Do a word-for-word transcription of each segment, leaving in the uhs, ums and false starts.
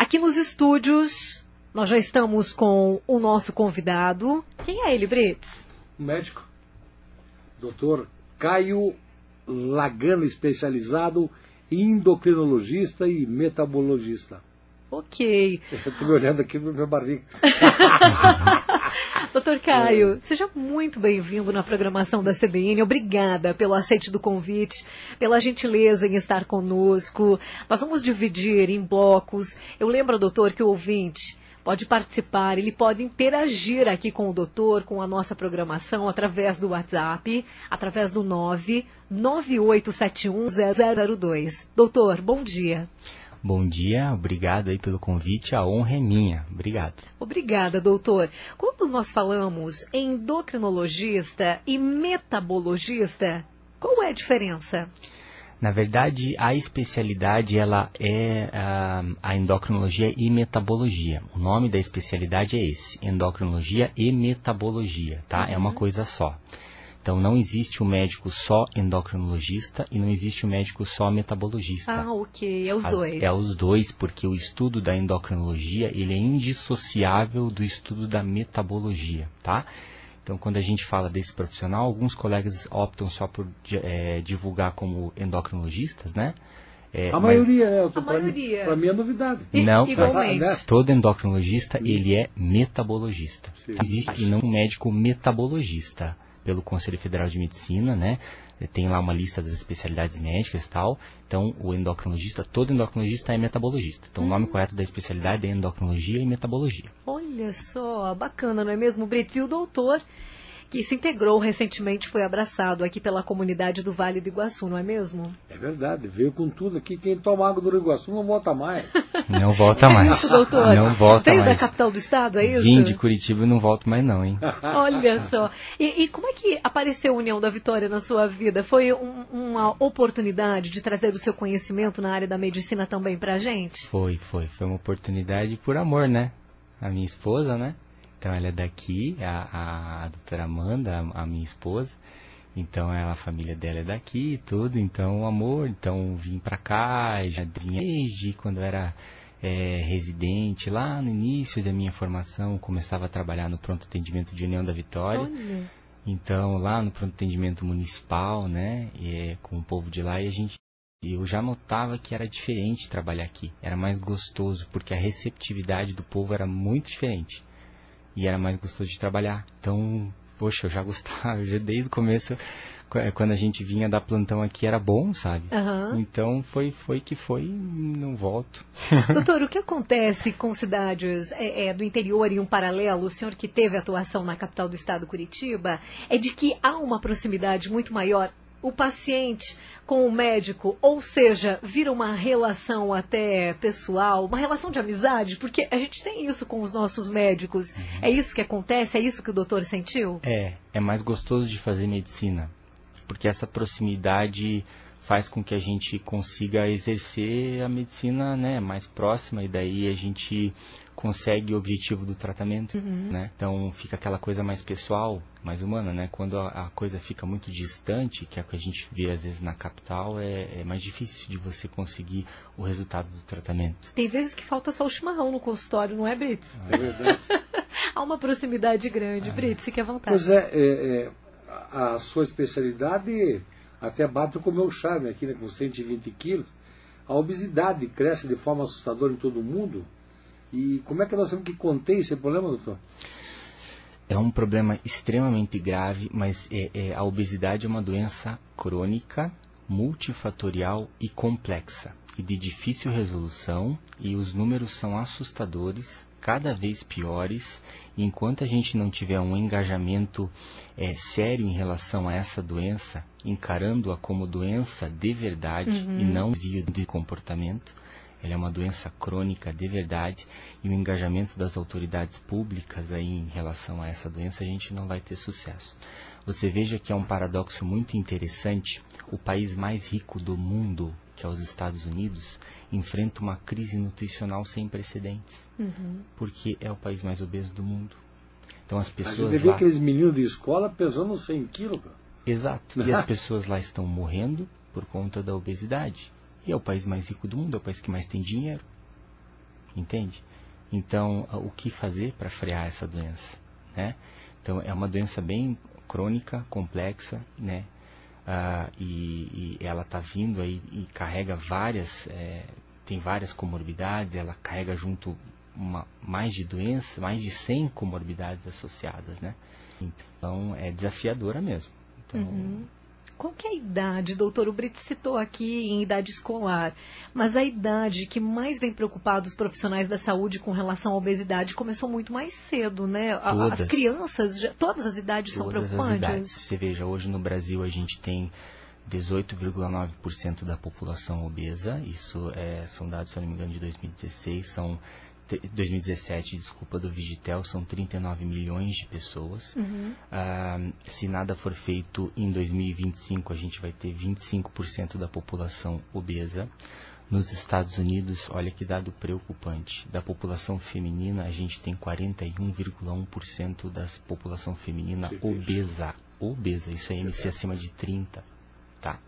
Aqui nos estúdios, nós já estamos com o nosso convidado. Quem é ele, Brits? Um médico, doutor Caio Lagano, especializado em endocrinologista e metabologista. Ok. Eu estou me olhando aqui no meu barriga. doutor Caio, é. seja muito bem-vindo na programação da C B N. Obrigada pelo aceite do convite, pela gentileza em estar conosco. Nós vamos dividir em blocos. Eu lembro, doutor, que o ouvinte pode participar, ele pode interagir aqui com o doutor, com a nossa programação, através do WhatsApp, através do nove nove oito sete um zero zero dois. Doutor, bom dia. Bom dia, obrigado aí pelo convite, a honra é minha. Obrigado. Obrigada, doutor. Quando nós falamos em endocrinologista e metabologista, qual é a diferença? Na verdade, a especialidade ela é a, a endocrinologia e metabologia. O nome da especialidade é esse, endocrinologia e metabologia, tá? Uhum. É uma coisa só. Então, não existe o um médico só endocrinologista e não existe o um médico só metabologista. Ah, ok. É os As, dois. É os dois, porque o estudo da endocrinologia, ele é indissociável do estudo da metabologia, tá? Então, quando a gente fala desse profissional, alguns colegas optam só por é, divulgar como endocrinologistas, né? É, a maioria, né? A maioria. Para mim é novidade. Não, igualmente. Mas, todo endocrinologista, ele é metabologista. Sim. Existe e não um médico metabologista. Pelo Conselho Federal de Medicina, né? Tem lá uma lista das especialidades médicas e tal. Então, o endocrinologista, todo endocrinologista é metabologista. Então, hum. o nome correto da especialidade é endocrinologia e metabologia. Olha só, bacana, não é mesmo, Brito? E o doutor, que se integrou recentemente, foi abraçado aqui pela comunidade do Vale do Iguaçu, não é mesmo? É verdade, veio com tudo aqui. Quem toma água do Iguaçu não volta mais. Não volta mais. É isso, doutor? Não volta Veio mais. da capital do estado, é isso? Vim de Curitiba e não volto mais não, hein? Olha só. E, e como é que apareceu a União da Vitória na sua vida? Foi um, uma oportunidade de trazer o seu conhecimento na área da medicina também pra gente? Foi, foi. Foi uma oportunidade por amor, né? A minha esposa, né? Então, ela é daqui, a, a doutora Amanda, a, a minha esposa. Então, ela, a família dela é daqui e tudo. Então, amor, então vim pra cá, já vinha desde quando eu era é, residente, lá no início da minha formação, começava a trabalhar no pronto atendimento de União da Vitória. Olha. Então, lá no pronto atendimento municipal, né, e, é, com o povo de lá, e a gente... eu já notava que era diferente trabalhar aqui. Era mais gostoso, porque a receptividade do povo era muito diferente. E era mais gostoso de trabalhar. Então, poxa, eu já gostava, já desde o começo, quando a gente vinha dar plantão aqui, era bom, sabe? Uhum. Então, foi, foi que foi, não volto. Doutor, o que acontece com cidades é, é, do interior e um paralelo, o senhor que teve atuação na capital do estado, Curitiba, é de que há uma proximidade muito maior, o paciente com o médico, ou seja, vira uma relação até pessoal, uma relação de amizade, porque a gente tem isso com os nossos médicos. Uhum. É isso que acontece? É isso que o doutor sentiu? É, é mais gostoso de fazer medicina, porque essa proximidade faz com que a gente consiga exercer a medicina, né, mais próxima, e daí a gente consegue o objetivo do tratamento, uhum. né? Então fica aquela coisa mais pessoal, mais humana, né? Quando a, a coisa fica muito distante, que é o que a gente vê às vezes na capital, é, é mais difícil de você conseguir o resultado do tratamento. Tem vezes que falta só o chimarrão no consultório, não é, Brits? É verdade. Há uma proximidade grande. Ah. Brits, fique à vontade. Pois é, é, é, a sua especialidade até bate com o meu charme aqui, né, com cento e vinte quilos. A obesidade cresce de forma assustadora em todo o mundo. E como é que nós temos que conter esse problema, doutor? É um problema extremamente grave, mas é, é, a obesidade é uma doença crônica, multifatorial e complexa, e de difícil resolução, e os números são assustadores, cada vez piores, e enquanto a gente não tiver um engajamento é, sério em relação a essa doença, encarando-a como doença de verdade uhum. e não desvio de comportamento, ela é uma doença crônica de verdade, e o engajamento das autoridades públicas aí em relação a essa doença, a gente não vai ter sucesso. Você veja que é um paradoxo muito interessante. O país mais rico do mundo, que é os Estados Unidos, enfrenta uma crise nutricional sem precedentes, uhum. porque é o país mais obeso do mundo. Então as pessoas a gente vê lá... aqueles meninos de escola pesando cem quilos. Cara. Exato. E as pessoas lá estão morrendo por conta da obesidade. E é o país mais rico do mundo, é o país que mais tem dinheiro. entende? Então, o que fazer para frear essa doença, né? Então, é uma doença bem crônica, complexa, né? Ah, e, e ela está vindo aí e carrega várias, é, tem várias comorbidades, ela carrega junto uma, mais de doenças, mais de cem comorbidades associadas, né? Então, é desafiadora mesmo. Então, uhum. Qual que é a idade, doutor? O Brito citou aqui em idade escolar, mas a idade que mais vem preocupado os profissionais da saúde com relação à obesidade começou muito mais cedo, né? Todas, as crianças, já, todas as idades todas são preocupantes? As idades. Você veja, hoje no Brasil a gente tem dezoito vírgula nove por cento da população obesa, isso é, são dados, se eu não me engano, de dois mil e dezesseis, são dois mil e dezessete, desculpa, do Vigitel, são trinta e nove milhões de pessoas. Uhum. Ah, se nada for feito em dois mil e vinte e cinco, a gente vai ter vinte e cinco por cento da população obesa. Nos Estados Unidos, olha que dado preocupante, da população feminina, a gente tem quarenta e um vírgula um por cento da população feminina obesa. Obesa, isso é M C acima de trinta, tá?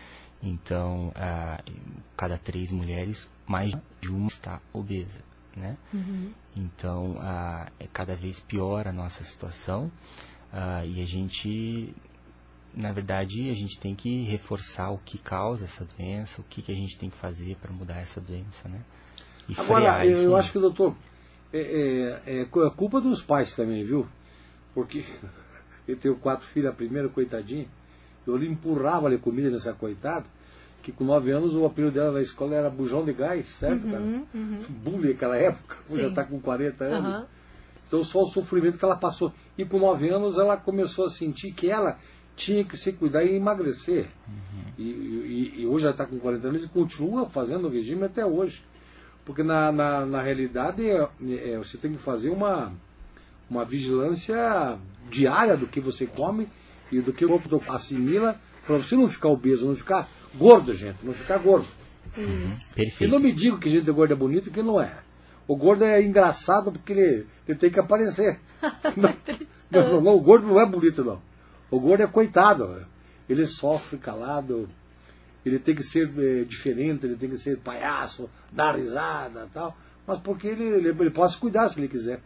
Então, ah, cada três mulheres, mais de uma está obesa. Né? Uhum. Então, ah, é cada vez pior a nossa situação ah, e a gente, na verdade, a gente tem que reforçar o que causa essa doença, o que, que a gente tem que fazer para mudar essa doença, né? E agora, eu, eu acho que, doutor, é, é, é culpa dos pais também, viu? Porque eu tenho quatro filhos, a primeira, coitadinha, eu lhe empurrava a comida nessa coitada, que com nove anos o apelido dela na escola era bujão de gás, certo, uhum, cara? Uhum. Bullying naquela época, sim. Já está com quarenta anos. Uhum. Então só o sofrimento que ela passou. E com nove anos ela começou a sentir que ela tinha que se cuidar e emagrecer. Uhum. E, e, e hoje ela está com quarenta anos e continua fazendo o regime até hoje. Porque na, na, na realidade é, é, você tem que fazer uma, uma vigilância diária do que você come e do que o corpo assimila para você não ficar obeso, não ficar gordo, gente, não ficar gordo. Uhum, perfeito. E não me diga que gente gorda é bonita, que não é. O gordo é engraçado porque ele, ele tem que aparecer. não, não, não, o gordo não é bonito, não. O gordo é coitado. Ele sofre calado, ele tem que ser é, diferente, ele tem que ser palhaço, dar risada e tal. Mas porque ele, ele, ele pode se cuidar se ele quiser.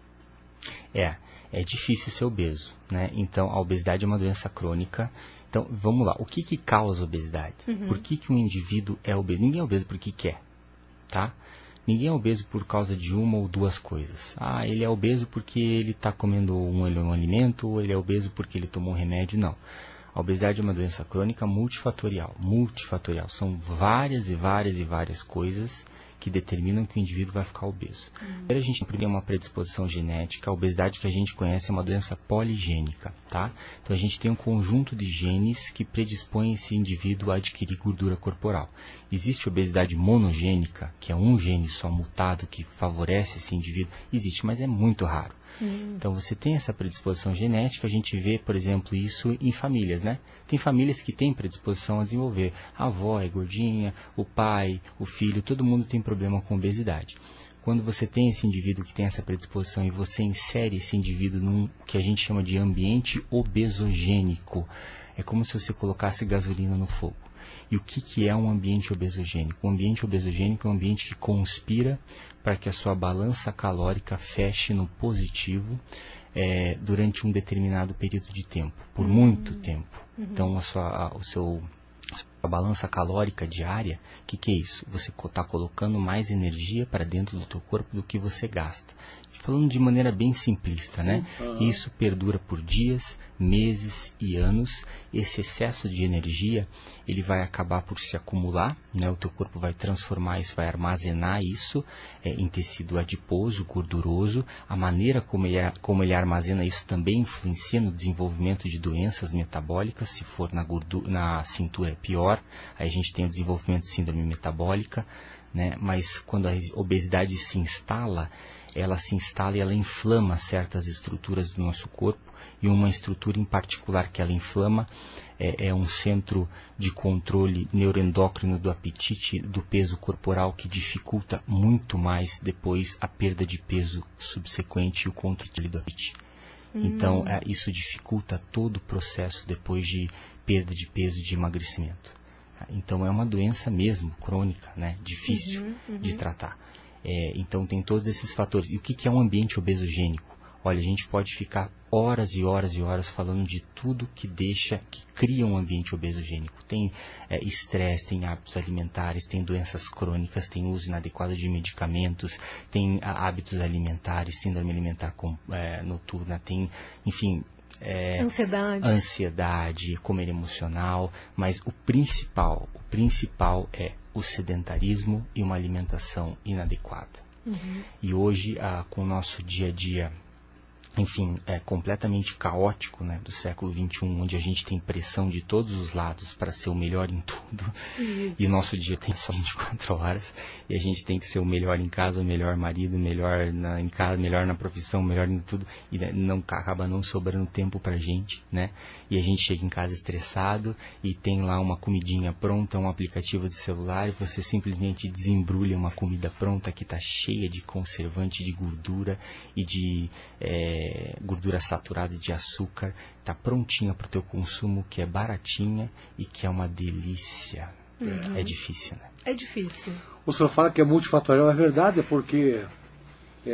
É, é difícil ser obeso, né? Então, a obesidade é uma doença crônica. Então, vamos lá. O que que causa obesidade? Uhum. Por que que um indivíduo é obeso? Ninguém é obeso porque quer, tá? Ninguém é obeso por causa de uma ou duas coisas. Ah, ele é obeso porque ele está comendo um, um alimento, ou ele é obeso porque ele tomou um remédio. Não. A obesidade é uma doença crônica multifatorial. Multifatorial. São várias e várias e várias coisas que determinam que o indivíduo vai ficar obeso. Uhum. A gente tem uma predisposição genética. A obesidade que a gente conhece é uma doença poligênica, tá? Então a gente tem um conjunto de genes que predispõem esse indivíduo a adquirir gordura corporal. Existe obesidade monogênica, que é um gene só mutado que favorece esse indivíduo. Existe, mas é muito raro. Hum. Então você tem essa predisposição genética, a gente vê, por exemplo, isso em famílias, né? Tem famílias que têm predisposição a desenvolver. A avó é gordinha, o pai, o filho, todo mundo tem problema com obesidade. Quando você tem esse indivíduo que tem essa predisposição e você insere esse indivíduo num que a gente chama de ambiente obesogênico, é como se você colocasse gasolina no fogo. E o que, que é um ambiente obesogênico? Um ambiente obesogênico é um ambiente que conspira para que a sua balança calórica feche no positivo é, durante um determinado período de tempo, por uhum. muito tempo. Uhum. Então, a sua, a, o seu, a balança calórica diária, o que, que é isso? Você está colocando mais energia para dentro do teu corpo do que você gasta. Falando de maneira bem simplista, sim, né? Uhum. Isso perdura por dias, meses e anos. Esse excesso de energia, ele vai acabar por se acumular, né? O teu corpo vai transformar isso, vai armazenar isso é, em tecido adiposo, gorduroso. A maneira como ele, como ele armazena isso também influencia no desenvolvimento de doenças metabólicas. Se for na, gordura, na cintura é pior. Aí a gente tem o desenvolvimento de síndrome metabólica, né? Mas quando a obesidade se instala, ela se instala e ela inflama certas estruturas do nosso corpo, e uma estrutura em particular que ela inflama é, é um centro de controle neuroendócrino do apetite, do peso corporal, que dificulta muito mais depois a perda de peso subsequente e o controle do apetite. Hum. Então, é, isso dificulta todo o processo depois de perda de peso e de emagrecimento. Então, é uma doença mesmo, crônica, né? Difícil uhum, uhum. de tratar. É, então tem todos esses fatores. E o que, que é um ambiente obesogênico? Olha, a gente pode ficar horas e horas e horas falando de tudo que deixa, que cria um ambiente obesogênico. Tem estresse, é, tem hábitos alimentares, tem doenças crônicas, tem uso inadequado de medicamentos, tem a, hábitos alimentares, síndrome alimentar com, é, noturna, tem, enfim... É, ansiedade. ansiedade, comer emocional, mas o principal, o principal é o sedentarismo e uma alimentação inadequada. Uhum. E hoje, ah, com o nosso dia a dia, enfim, é completamente caótico, né, do século vinte e um, onde a gente tem pressão de todos os lados para ser o melhor em tudo. Isso. E o nosso dia tem só vinte e quatro horas, e a gente tem que ser o melhor em casa, o melhor marido, o melhor na, em casa, melhor na profissão, o melhor em tudo, e não, acaba não sobrando tempo pra gente, né? E a gente chega em casa estressado, e tem lá uma comidinha pronta, um aplicativo de celular, e você simplesmente desembrulha uma comida pronta que está cheia de conservante, de gordura e de... É, gordura saturada de açúcar, está prontinha para o teu consumo, que é baratinha e que é uma delícia. Uhum. É difícil, né? É difícil. O senhor fala que é multifatorial, é verdade, é porque é,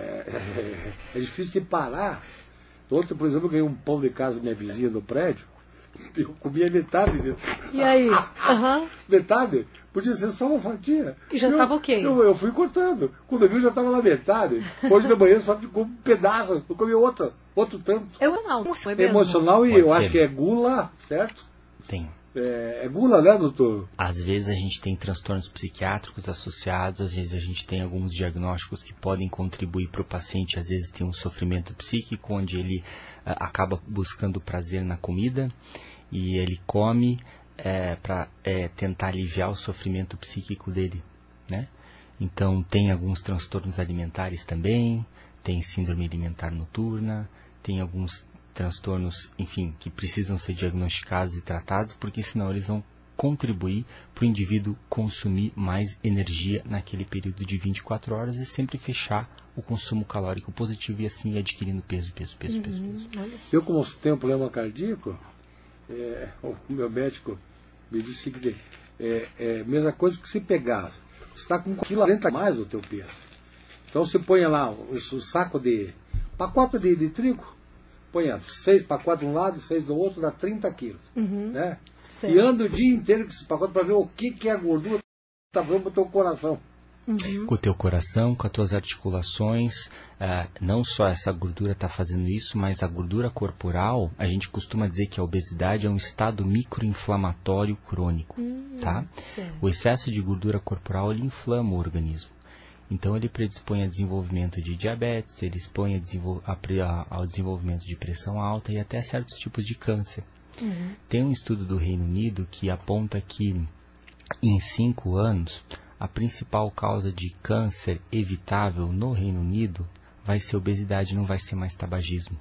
é, é difícil de parar. Ontem, por exemplo, eu ganhei um pão de casa da minha vizinha no prédio, eu comia metade dele. E aí? Uhum. Metade? Podia ser só uma fatia. E já estava ok. Eu, eu fui cortando. Quando eu vi, já estava na metade. Hoje de manhã só ficou um pedaço. Eu comi outra, outro tanto. É emocional. É emocional e Pode eu ser. acho que é gula, certo? Tem. É, é gula, né, doutor? Às vezes a gente tem transtornos psiquiátricos associados, às vezes a gente tem alguns diagnósticos que podem contribuir para o paciente. Às vezes tem um sofrimento psíquico, onde ele uh, acaba buscando prazer na comida e ele come é, para é, tentar aliviar o sofrimento psíquico dele, né? Então tem alguns transtornos alimentares também, tem síndrome alimentar noturna, tem alguns transtornos, enfim, que precisam ser diagnosticados e tratados, porque senão eles vão contribuir para o indivíduo consumir mais energia naquele período de vinte e quatro horas e sempre fechar o consumo calórico positivo e assim ir adquirindo peso, peso, peso, uhum. peso, peso. Eu, como tenho um problema cardíaco, é, o meu médico me disse que é, é a mesma coisa que se pegar. Você está com um quilo quarenta a mais do teu peso. Então você põe lá o, o saco de pacote de, de trigo, põe seis pacotes de um lado e seis do outro, dá trinta quilos. Uhum. Né? E anda o dia inteiro com esse pacote para ver o que, que é a gordura que está fazendo para o teu coração. Uhum. Com o teu coração, com as tuas articulações, uh, não só essa gordura está fazendo isso, mas a gordura corporal, a gente costuma dizer que a obesidade é um estado microinflamatório crônico, uhum. tá? O excesso de gordura corporal, ele inflama o organismo. Então ele predispõe a desenvolvimento de diabetes, ele expõe a desenvol- a, a, ao desenvolvimento de pressão alta e até certos tipos de câncer. Uhum. Tem um estudo do Reino Unido que aponta que em cinco anos a principal causa de câncer evitável no Reino Unido vai ser obesidade, não vai ser mais tabagismo.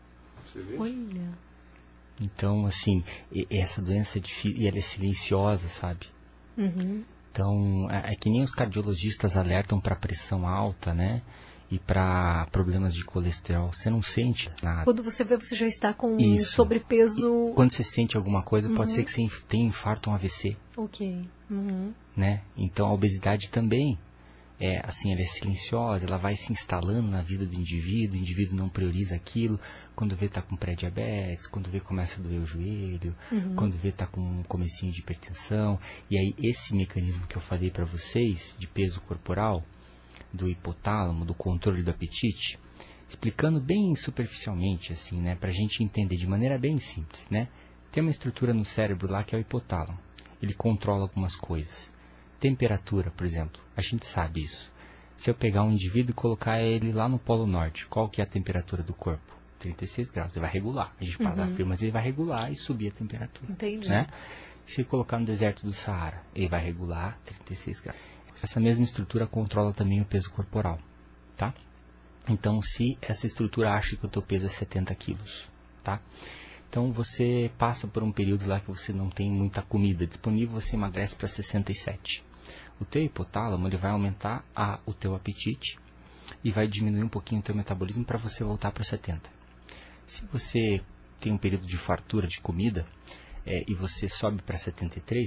Olha. Então, assim, essa doença é difícil e ela é silenciosa, sabe? Uhum. Então, é, é que nem os cardiologistas alertam para pressão alta, né? E para problemas de colesterol. Você não sente nada. Quando você vê, você já está com Isso. sobrepeso. E quando você sente alguma coisa, uhum. pode ser que você tenha infarto ou um A V C. Ok. Uhum. Né? Então, a obesidade também, é, assim, ela é silenciosa, ela vai se instalando na vida do indivíduo, o indivíduo não prioriza aquilo. Quando vê, está com pré-diabetes, quando vê, começa a doer o joelho, uhum. quando vê, está com um comecinho de hipertensão. E aí, esse mecanismo que eu falei para vocês, de peso corporal, do hipotálamo, do controle do apetite, explicando bem superficialmente, assim, né, para a gente entender de maneira bem simples, né? Tem uma estrutura no cérebro lá que é o hipotálamo. Ele controla algumas coisas. Temperatura, por exemplo, a gente sabe isso. Se eu pegar um indivíduo e colocar ele lá no Polo Norte, qual que é a temperatura do corpo? trinta e seis graus, ele vai regular. A gente passa uhum. frio, mas ele vai regular e subir a temperatura. Entendi. Né? Se eu colocar no deserto do Saara, ele vai regular trinta e seis graus. Essa mesma estrutura controla também o peso corporal, tá? Então, se essa estrutura acha que o teu peso é setenta quilos, tá? Então, você passa por um período lá que você não tem muita comida disponível, você emagrece para sessenta e sete. O teu hipotálamo, ele vai aumentar a, o teu apetite e vai diminuir um pouquinho o teu metabolismo para você voltar para setenta. Se você tem um período de fartura de comida é, e você sobe para setenta e três,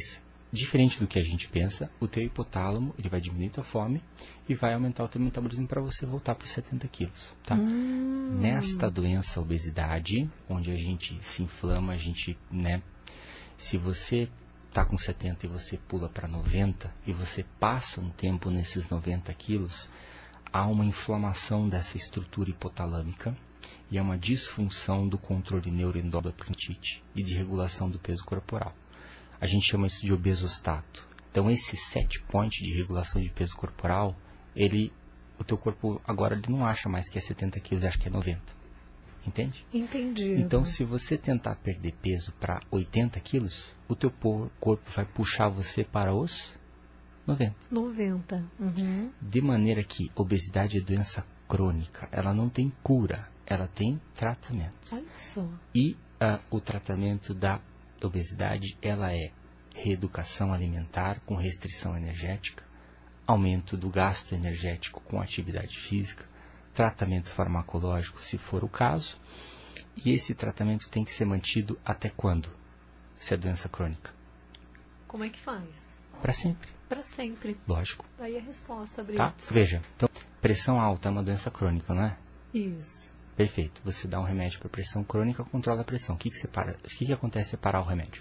diferente do que a gente pensa, o teu hipotálamo ele vai diminuir tua fome e vai aumentar o teu metabolismo para você voltar para os setenta quilos, tá? Hum. Nesta doença, obesidade, onde a gente se inflama, a gente, né? Se você tá com setenta e você pula para noventa e você passa um tempo nesses noventa quilos, há uma inflamação dessa estrutura hipotalâmica e é uma disfunção do controle neuroendocrino e de regulação do peso corporal. A gente chama isso de obesostato. Então esse set point de regulação de peso corporal, ele, o teu corpo agora ele não acha mais que é setenta quilos, acha que é noventa. Entende? Entendi. Então se você tentar perder peso para oitenta quilos, o teu corpo vai puxar você para os noventa. noventa. Uhum. De maneira que obesidade é doença crônica. Ela não tem cura, ela tem tratamento. Olha só. E uh, o tratamento da obesidade, ela é reeducação alimentar com restrição energética, aumento do gasto energético com atividade física, tratamento farmacológico, se for o caso, e esse tratamento tem que ser mantido até quando? Se é doença crônica. Como é que faz? Para sempre. Para sempre. Lógico. Daí a resposta, Brito. Tá? Veja, então, pressão alta é uma doença crônica, não é? Isso. Perfeito. Você dá um remédio para pressão crônica, controla a pressão. O que que, você para? O que que acontece se parar o remédio?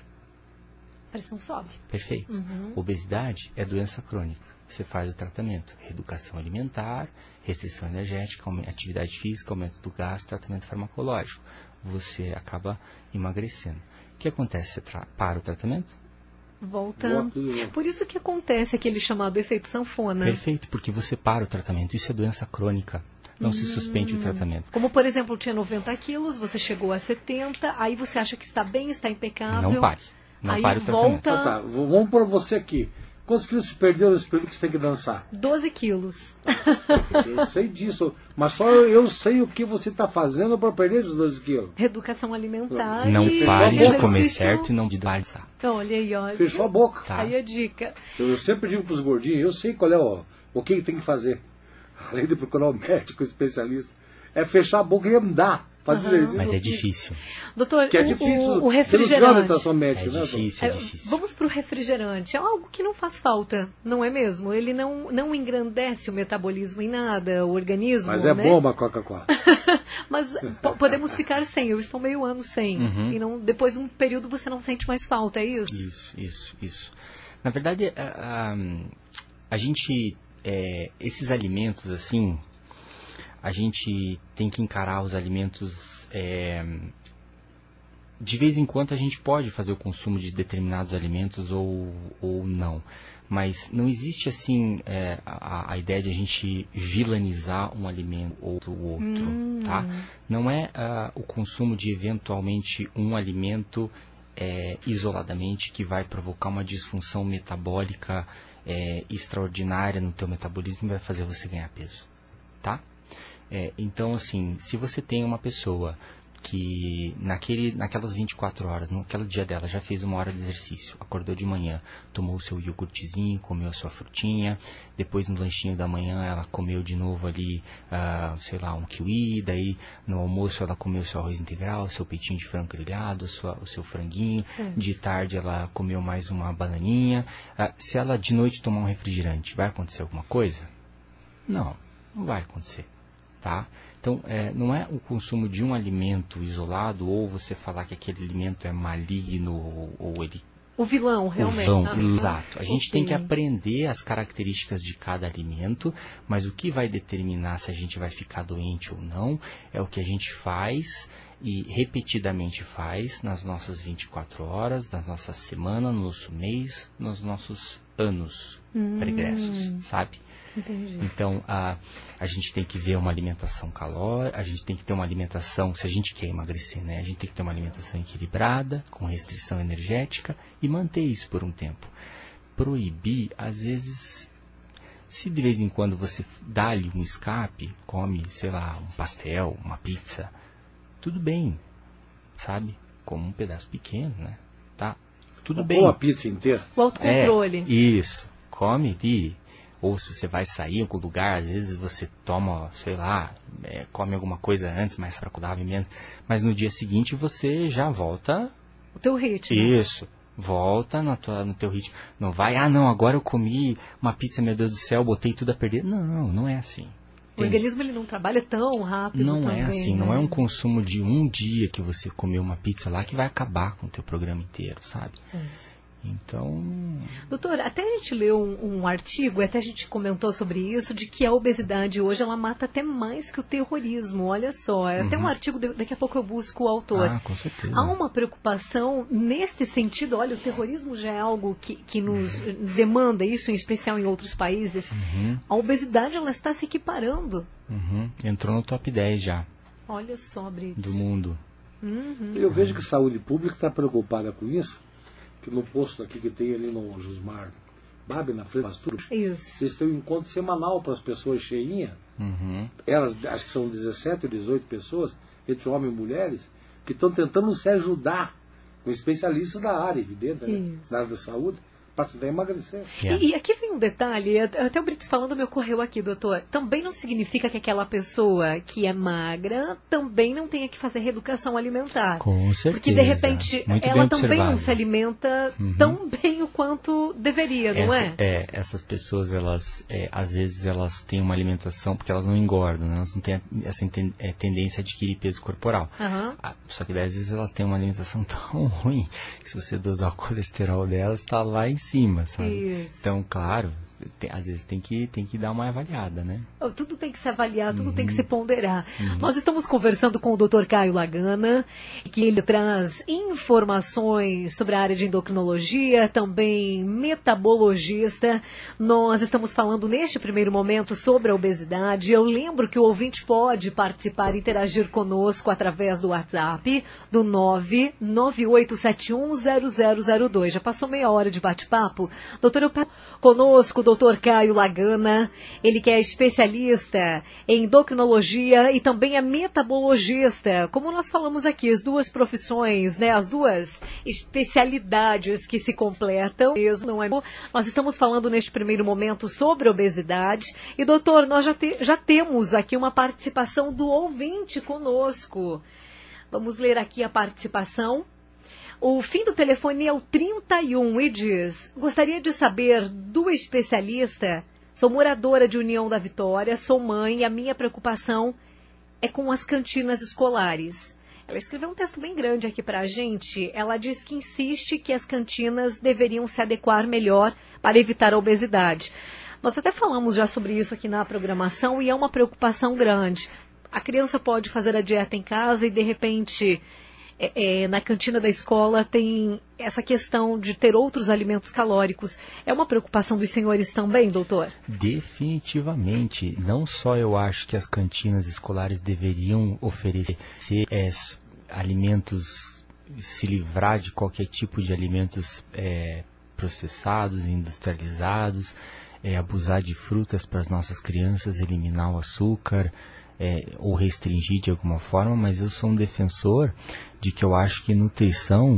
A pressão sobe. Perfeito. Uhum. Obesidade é doença crônica. Você faz o tratamento. Reeducação alimentar, restrição energética, atividade física, aumento do gasto, tratamento farmacológico. Você acaba emagrecendo. O que acontece se tra- para o tratamento? Volta. Por isso que acontece aquele chamado efeito sanfona. Perfeito, porque você para o tratamento. Isso é doença crônica. Não hum. se suspende o tratamento. Como, por exemplo, tinha noventa quilos, você chegou a setenta, aí você acha que está bem, está impecável. Não pare. Não aí pare o volta... tratamento. Tá, tá. Vamos por você aqui. Quantos quilos se perdeu nesse período que você tem que dançar? doze quilos. Eu sei disso, mas só eu, eu sei o que você está fazendo para perder esses doze quilos. Reeducação alimentar. Não e pare de exercício. comer certo e não de dançar. Então, olha aí, olha. Fechou a boca. Tá. Aí a dica. Eu, eu sempre digo para os gordinhos, eu sei qual é o, o que tem que fazer. Além de procurar um médico especialista, é fechar a boca e andar. Fazer Uhum. exercício. Mas é difícil. Doutor, Que é o, difícil. o, o Você não tinha refrigerante. orientação médica, É né, difícil, é É, difícil. vamos para o refrigerante. É algo que não faz falta, não é mesmo? Ele não, não engrandece o metabolismo em nada, o organismo. Mas é né? bom uma Coca-Cola. Mas po- podemos ficar sem. Eu estou meio ano sem. Uhum. E não, depois de um período você não sente mais falta, é isso? Isso, isso, isso. Na verdade, a, a, a gente, é, esses alimentos assim, a gente tem que encarar os alimentos, é, de vez em quando a gente pode fazer o consumo de determinados alimentos ou, ou não. Mas não existe assim é, a, a ideia de a gente vilanizar um alimento ou o outro, Hum. tá? Não é uh, o consumo de eventualmente um alimento é, isoladamente que vai provocar uma disfunção metabólica é, extraordinária no teu metabolismo e vai fazer você ganhar peso, tá? É, então, assim, se você tem uma pessoa que naquele, naquelas vinte e quatro horas, naquele dia dela, já fez uma hora de exercício, acordou de manhã, tomou o seu iogurtezinho, comeu a sua frutinha, depois no lanchinho da manhã ela comeu de novo ali, uh, sei lá, um kiwi, daí no almoço ela comeu o seu arroz integral, o seu peitinho de frango grelhado, sua, o seu franguinho, Sim. De tarde ela comeu mais uma bananinha, uh, se ela de noite tomar um refrigerante, vai acontecer alguma coisa? Não, não vai acontecer. Tá? Então, é, não é o consumo de um alimento isolado ou você falar que aquele alimento é maligno ou, ou ele... O vilão, realmente. O vão, Ah, exato. A gente ok. tem que aprender as características de cada alimento, mas o que vai determinar se a gente vai ficar doente ou não é o que a gente faz e repetidamente faz nas nossas vinte e quatro horas, nas nossas semanas, no nosso mês, nos nossos anos Hum. pregressos, sabe? Entendi. Então, a, a gente tem que ver uma alimentação calórica, a gente tem que ter uma alimentação, se a gente quer emagrecer, né? A gente tem que ter uma alimentação equilibrada, com restrição energética e manter isso por um tempo. Proibir, às vezes, se de vez em quando você dá ali um escape, come, sei lá, um pastel, uma pizza, tudo bem, sabe? Como um pedaço pequeno, né? Tá? Tudo bem. Ou a pizza inteira. O autocontrole. É, isso. Come e... Ou se você vai sair em algum lugar, às vezes você toma, sei lá, é, come alguma coisa antes, mais saudável menos. Mas no dia seguinte você já volta... O teu ritmo. Isso. Volta no, tua, no teu ritmo. Não vai, ah não, agora eu comi uma pizza, meu Deus do céu, botei tudo a perder. Não, não é assim. O Tem... organismo ele não trabalha tão rápido. Não também, é assim, né? não é um consumo de um dia que você comeu uma pizza lá que vai acabar com o teu programa inteiro, sabe? Sim. Então... Doutor, até a gente leu um, um artigo, até a gente comentou sobre isso, de que a obesidade hoje ela mata até mais que o terrorismo. Olha só, é uhum. até um artigo, daqui a pouco eu busco o autor. Ah, com certeza. Há uma preocupação neste sentido. Olha, o terrorismo já é algo que, que nos uhum. demanda, isso em especial em outros países. Uhum. A obesidade ela está se equiparando. Uhum. Entrou no top dez já. Olha só, Brits. Do mundo. Uhum. Eu vejo que a saúde pública está preocupada com isso. Que no posto aqui que tem ali no Jusmar Babi, na frente do Pastor, eles têm um encontro semanal para as pessoas cheinhas. Uhum. Elas, acho que são dezessete ou dezoito pessoas, entre homens e mulheres, que estão tentando se ajudar com especialistas da área, evidente, né? Da área da saúde, para tentar emagrecer. Yeah. E, e aqui vem um detalhe, até o Brits falando me ocorreu aqui, doutor. Também não significa que aquela pessoa que é magra também não tenha que fazer reeducação alimentar. Com certeza. Porque de repente Muito ela também não se alimenta uhum. tão bem o quanto deveria, não Essa, é? É, essas pessoas, elas, é, às vezes elas têm uma alimentação porque elas não engordam, né? Elas não têm essa tendência a adquirir peso corporal. Uhum. Ah, só que às vezes elas têm uma alimentação tão ruim que se você dosar o colesterol delas, está lá em cima, sabe? Isso. Então, claro, tem, às vezes tem que, tem que dar uma avaliada, né? Tudo tem que se avaliar, tudo uhum. tem que se ponderar. Uhum. Nós estamos conversando com o doutor Caio Lagana, que ele traz informações sobre a área de endocrinologia, também metabologista. Nós estamos falando neste primeiro momento sobre a obesidade. Eu lembro que o ouvinte pode participar e interagir conosco através do WhatsApp do nove nove oito sete um zero zero zero dois. Já passou meia hora de bate-papo. Doutor, eu peço conosco o doutor Caio Lagana, ele que é especialista em endocrinologia e também é metabologista. Como nós falamos aqui, as duas profissões, né, as duas especialidades que se completam, mesmo, não é? Nós estamos falando neste primeiro momento sobre obesidade. E doutor, nós já, te, já temos aqui uma participação do ouvinte conosco. Vamos ler aqui a participação. O fim do telefone é o trinta e um e diz: gostaria de saber do especialista, sou moradora de União da Vitória, sou mãe e a minha preocupação é com as cantinas escolares. Ela escreveu um texto bem grande aqui para a gente. Ela diz que insiste que as cantinas deveriam se adequar melhor para evitar a obesidade. Nós até falamos já sobre isso aqui na programação e é uma preocupação grande. A criança pode fazer a dieta em casa e de repente... É, é, na cantina da escola tem essa questão de ter outros alimentos calóricos. É uma preocupação dos senhores também, doutor? Definitivamente. Não só eu acho que as cantinas escolares deveriam oferecer é, alimentos, se livrar de qualquer tipo de alimentos é, processados, industrializados, é, abusar de frutas para as nossas crianças, eliminar o açúcar, É, ou restringir de alguma forma, mas eu sou um defensor de que eu acho que nutrição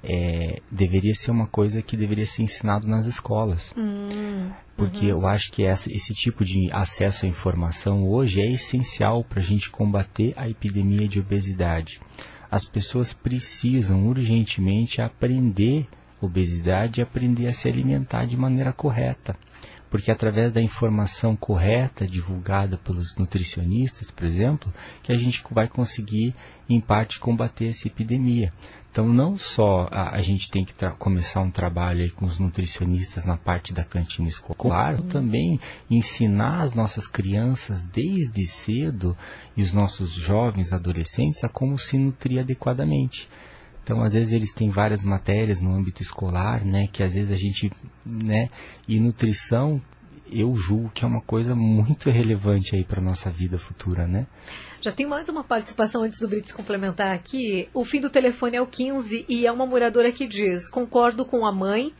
é, deveria ser uma coisa que deveria ser ensinado nas escolas. Hum, porque uhum. eu acho que essa, esse tipo de acesso à informação hoje é essencial para a gente combater a epidemia de obesidade. As pessoas precisam urgentemente aprender obesidade e aprender a se alimentar de maneira correta. Porque através da informação correta divulgada pelos nutricionistas, por exemplo, que a gente vai conseguir, em parte, combater essa epidemia. Então, não só a, a gente tem que começar um trabalho aí com os nutricionistas na parte da cantina escolar, também ensinar as nossas crianças desde cedo e os nossos jovens adolescentes a como se nutrir adequadamente. Então, às vezes, eles têm várias matérias no âmbito escolar, né, que às vezes a gente, né, e nutrição, eu julgo que é uma coisa muito relevante aí para a nossa vida futura, né? Já tem mais uma participação antes do Brits complementar aqui. O fim do telefone é o quinze e é uma moradora que diz: concordo com a mãe.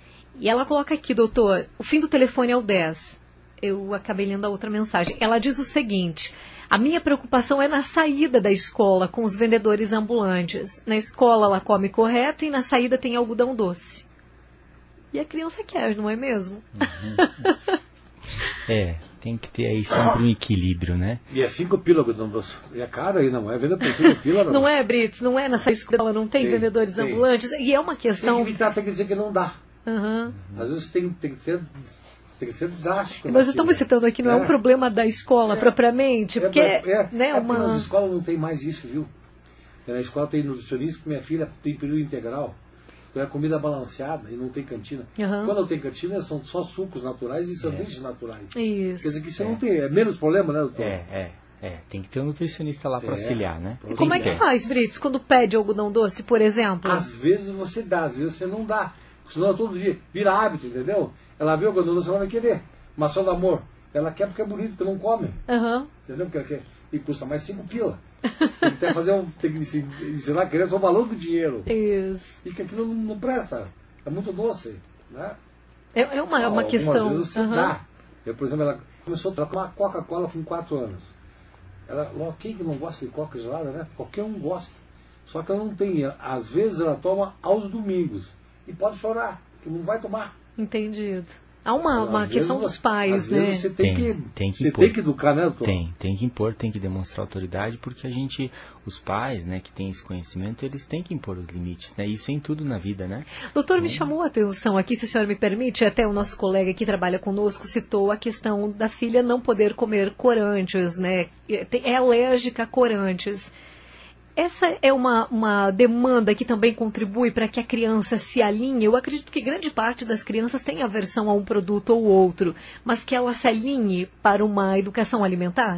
E ela coloca aqui, doutor, o fim do telefone é o dez. Eu acabei lendo a outra mensagem. Ela diz o seguinte: a minha preocupação é na saída da escola com os vendedores ambulantes. Na escola ela come correto e na saída tem algodão doce. E a criança quer, não é mesmo? Uhum. É, tem que ter aí sempre um equilíbrio, né? E é cinco pila, algodão doce. E é caro aí, não é? Venda por cinco pila, não. Não é, Brits? Não é nessa escola, não tem, tem vendedores tem. ambulantes? E é uma questão... Tem que evitar, tem que dizer que não dá. Uhum. Às vezes tem, tem que ser... Tem que ser drástico. Nós estamos citando aqui, não é, é um problema da escola é, propriamente, porque é, é, né, é uma... nas escolas não tem mais isso, viu? Na escola tem nutricionista, que minha filha tem período integral, então é comida balanceada e não tem cantina. Uhum. Quando não tem cantina, são só sucos naturais e sanduíches é. naturais. Isso. Quer dizer que você é. não tem, é menos problema, né, doutor? É, é. É, tem que ter um nutricionista lá para é, auxiliar, né? E como é que faz, Brits, quando pede algodão doce, por exemplo? Às vezes você dá, às vezes você não dá. Senão todo dia vira hábito, entendeu? Ela vê o algodão doce, ela vai querer. Maçã do amor. Ela quer porque é bonito, porque não come. Uhum. Entendeu? Porque ela quer. E custa mais cinco pila. Tem que, fazer um, tem que ensinar a criança o valor do dinheiro. Isso. E que aquilo não, não presta. É muito doce. Né? É, é uma, ah, uma questão. Vezes você uhum. dá. Eu, por exemplo, ela começou a tomar Coca-Cola com quatro anos. Ela, quem que não gosta de Coca gelada, né? Qualquer um gosta. Só que ela não tem. Às vezes ela toma aos domingos. E pode chorar, que não vai tomar. Entendido. Há uma, uma questão dos pais, às né? Vezes você tem, tem, que, tem que você impor. tem que educar, né, doutor? Tem, tem que impor, tem que demonstrar autoridade, porque a gente, os pais, né, que têm esse conhecimento, eles têm que impor os limites, né? Isso em tudo na vida, né? Doutor, me chamou a atenção aqui, se o senhor me permite, até o nosso colega que trabalha conosco citou a questão da filha não poder comer corantes, né? É alérgica a corantes. Essa é uma, uma demanda que também contribui para que a criança se alinhe. Eu acredito que grande parte das crianças tem aversão a um produto ou outro, mas que ela se alinhe para uma educação alimentar?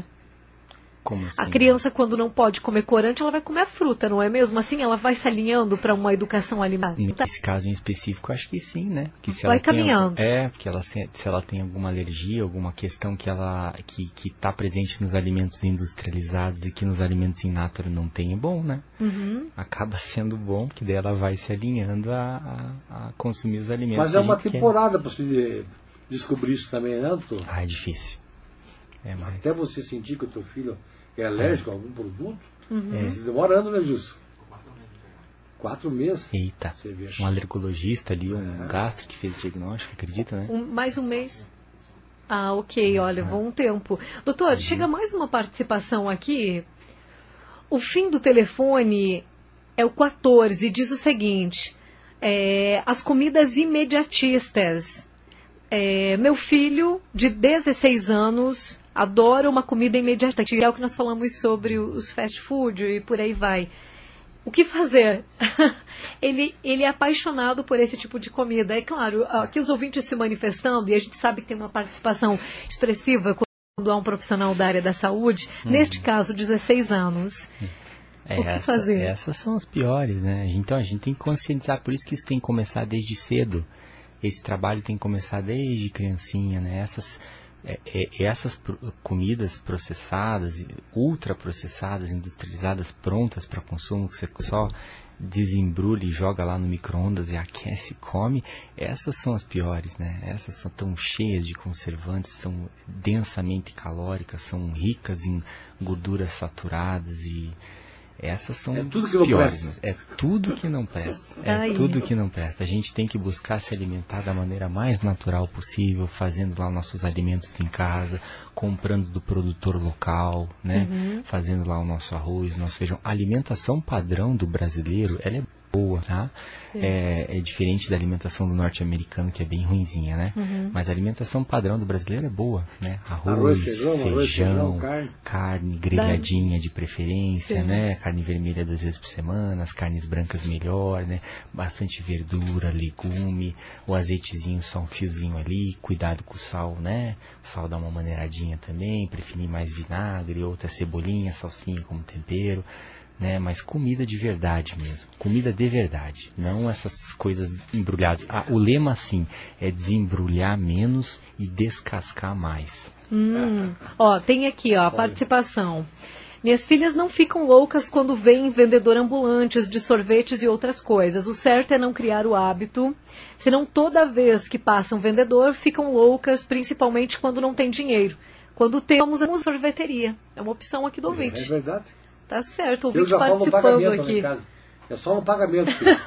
Como assim? A criança, quando não pode comer corante, ela vai comer a fruta, não é mesmo? Assim, ela vai se alinhando para uma educação alimentar. Nesse caso em específico, acho que sim, né? Que se vai ela caminhando. Tem, é, porque ela, se, se ela tem alguma alergia, alguma questão que ela que que está presente nos alimentos industrializados e que nos alimentos in natura não tem, é bom, né? Uhum. Acaba sendo bom, que daí ela vai se alinhando a, a, a consumir os alimentos. Mas é uma temporada para você descobrir isso também, né, doutor? Ah, é difícil. É mais... Até você sentir que o teu filho é alérgico é. a algum produto, uhum. é. Você demora anos, né, Gilson? Quatro meses. Eita, um alergologista ali, um é. gastro que fez o diagnóstico, acredita, né? Um, mais um mês. Ah, ok, olha, ah. bom tempo. Doutor, uhum. chega mais uma participação aqui. O fim do telefone é o quatorze, diz o seguinte, é, as comidas imediatistas. É, meu filho, de dezesseis anos, adora uma comida imediata, que é o que nós falamos sobre os fast food e por aí vai. O que fazer? ele, ele é apaixonado por esse tipo de comida. É claro, aqui os ouvintes se manifestando, e a gente sabe que tem uma participação expressiva quando há um profissional da área da saúde, hum. neste caso, dezesseis anos. É, o que essa, fazer? Essas são as piores, né? Então a gente tem que conscientizar, por isso que isso tem que começar desde cedo. Esse trabalho tem que começar desde criancinha, né? Essas, é, é, essas pro, comidas processadas, ultraprocessadas, industrializadas, prontas para consumo, que você só desembrulha e joga lá no micro-ondas e aquece e come, essas são as piores, né? Essas são tão cheias de conservantes, são densamente calóricas, são ricas em gorduras saturadas e... Essas são é tudo que não piores. Presta. É tudo que não presta. É Ai. tudo que não presta. A gente tem que buscar se alimentar da maneira mais natural possível, fazendo lá nossos alimentos em casa, comprando do produtor local, né? Uhum. Fazendo lá o nosso arroz, o nosso feijão. A alimentação padrão do brasileiro, ela é boa, tá? É, é diferente da alimentação do norte-americano, que é bem ruinzinha, né? Uhum. Mas a alimentação padrão do brasileiro é boa, né? Arroz, arroz feijão, feijão, arroz, feijão carne. carne grelhadinha de preferência, Sim. né? Carne vermelha duas vezes por semana, as carnes brancas melhor, né? Bastante verdura, legume, o azeitezinho só um fiozinho ali, cuidado com o sal, né? O sal dá uma maneiradinha também, preferir mais vinagre, outra cebolinha, salsinha como tempero. Né, mas comida de verdade mesmo, comida de verdade, não essas coisas embrulhadas. Ah, o lema assim é desembrulhar menos e descascar mais. Hum. Ó, tem aqui ó, a participação. Minhas filhas não ficam loucas quando veem vendedor ambulantes de sorvetes e outras coisas. O certo é não criar o hábito, senão toda vez que passa um vendedor ficam loucas, principalmente quando não tem dinheiro. Quando temos a sorveteria. É uma opção aqui do ouvinte. É verdade. Tá certo, o eu ouvinte já participando aqui. É só no pagamento, filho.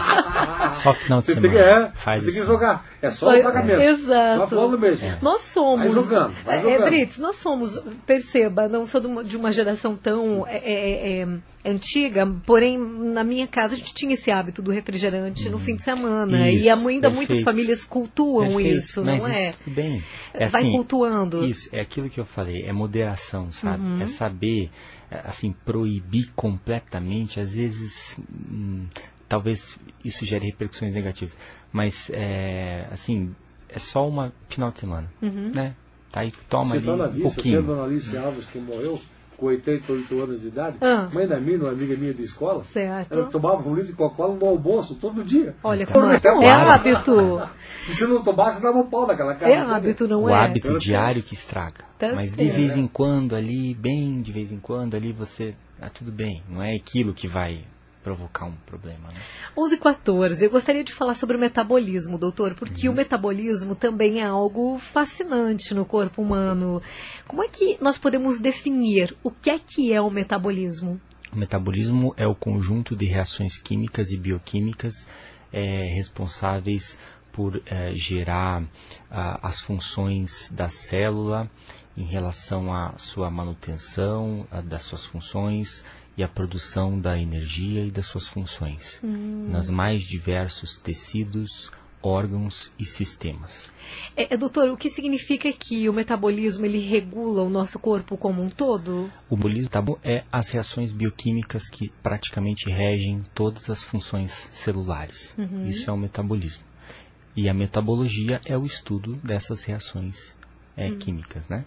Só final de você semana. Tem que, é, Faz você tem que isso. jogar. É só no pagamento. É, exato. Só mesmo. É. Nós somos. Vai jogando, vai É, jogando. Brits, nós somos, perceba, não sou de uma, de uma geração tão é, é, é, antiga, porém, na minha casa a gente tinha esse hábito do refrigerante hum. no fim de semana. Isso, e ainda perfeito. muitas famílias cultuam Perfeito, isso, mas não é? Isso, tudo bem. É Vai assim, cultuando. Isso, é aquilo que eu falei, é moderação, sabe? Uhum. É saber, assim, proibir completamente, às vezes, hum, talvez isso gere repercussões negativas, mas, é, assim, é só uma final de semana, uhum. né? Tá aí, toma Você ali tá na um vista, pouquinho. tem a dona Alice Alves que morreu com oitenta e oito anos de idade, Ah. mãe da minha, uma amiga minha de escola, Certo. ela tomava um litro de Coca-Cola no almoço todo dia. Olha, Então, como é, Então, é hábito. E se não tomasse, dava um pau naquela cara. É hábito, não O é? hábito Eu- diário que estraga. Tá Mas de certo. vez em quando ali, bem de vez em quando ali, você... Ah, tudo bem, não é aquilo que vai provocar um problema, né? onze e quatorze, eu gostaria de falar sobre o metabolismo, doutor, porque Uhum. o metabolismo também é algo fascinante no corpo humano. Como é que nós podemos definir o que é que é o metabolismo? O metabolismo é o conjunto de reações químicas e bioquímicas é, responsáveis por é, gerar a, as funções da célula em relação à sua manutenção, a, das suas funções e a produção da energia e das suas funções, Hum. nas mais diversos tecidos, órgãos e sistemas. É, é, doutor, o que significa que o metabolismo ele regula o nosso corpo como um todo? O metabolismo é as reações bioquímicas que praticamente regem todas as funções celulares. Uhum. Isso é o metabolismo. E a metabologia é o estudo dessas reações é, uhum. químicas, né?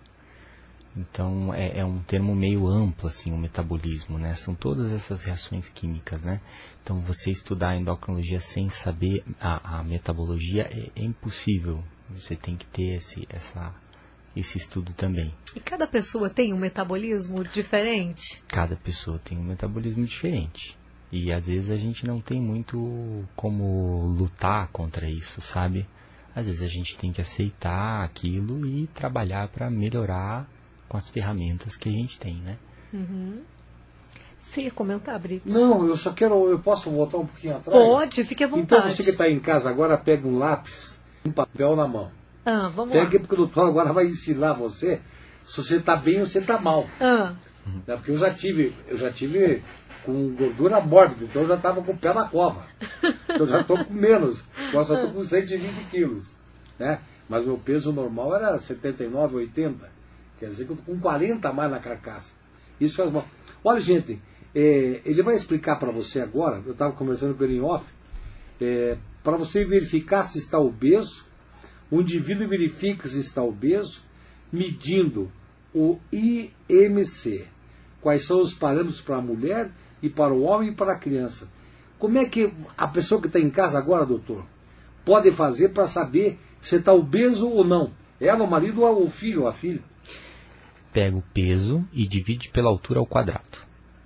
Então, é, é um termo meio amplo, assim, o metabolismo, né? São todas essas reações químicas, né? Então, você estudar a endocrinologia sem saber a, a metabologia é, é impossível. Você tem que ter esse, essa, esse estudo também. E cada pessoa tem um metabolismo diferente? Cada pessoa tem um metabolismo diferente. E, às vezes, a gente não tem muito como lutar contra isso, sabe? Às vezes, a gente tem que aceitar aquilo e trabalhar para melhorar com as ferramentas que a gente tem, né? Uhum. Você ia comentar, Brits? Não, eu só quero, eu posso voltar um pouquinho atrás? Pode, fique à vontade. Então você que está em casa agora, pega um lápis, um papel na mão. Ah, vamos Pega lá. aqui porque o doutor agora vai ensinar você se você está bem ou se está mal. Ah, Né? Porque eu já tive, eu já tive com gordura mórbida, então eu já estava com o pé na cova. Então eu já estou com menos, agora só estou com cento e vinte quilos. Né? Mas meu peso normal era setenta e nove, oitenta. Quer dizer que eu estou com quarenta a mais na carcaça. Isso faz mal. Olha, gente, é, ele vai explicar para você agora, eu estava conversando com ele em off, é, para você verificar se está obeso, o indivíduo verifica se está obeso, medindo o I M C. Quais são os parâmetros para a mulher e para o homem e para a criança. Como é que a pessoa que está em casa agora, doutor, pode fazer para saber se está obeso ou não? Ela, o marido ou o filho ou a filha? Pega o peso e divide pela altura ao quadrado.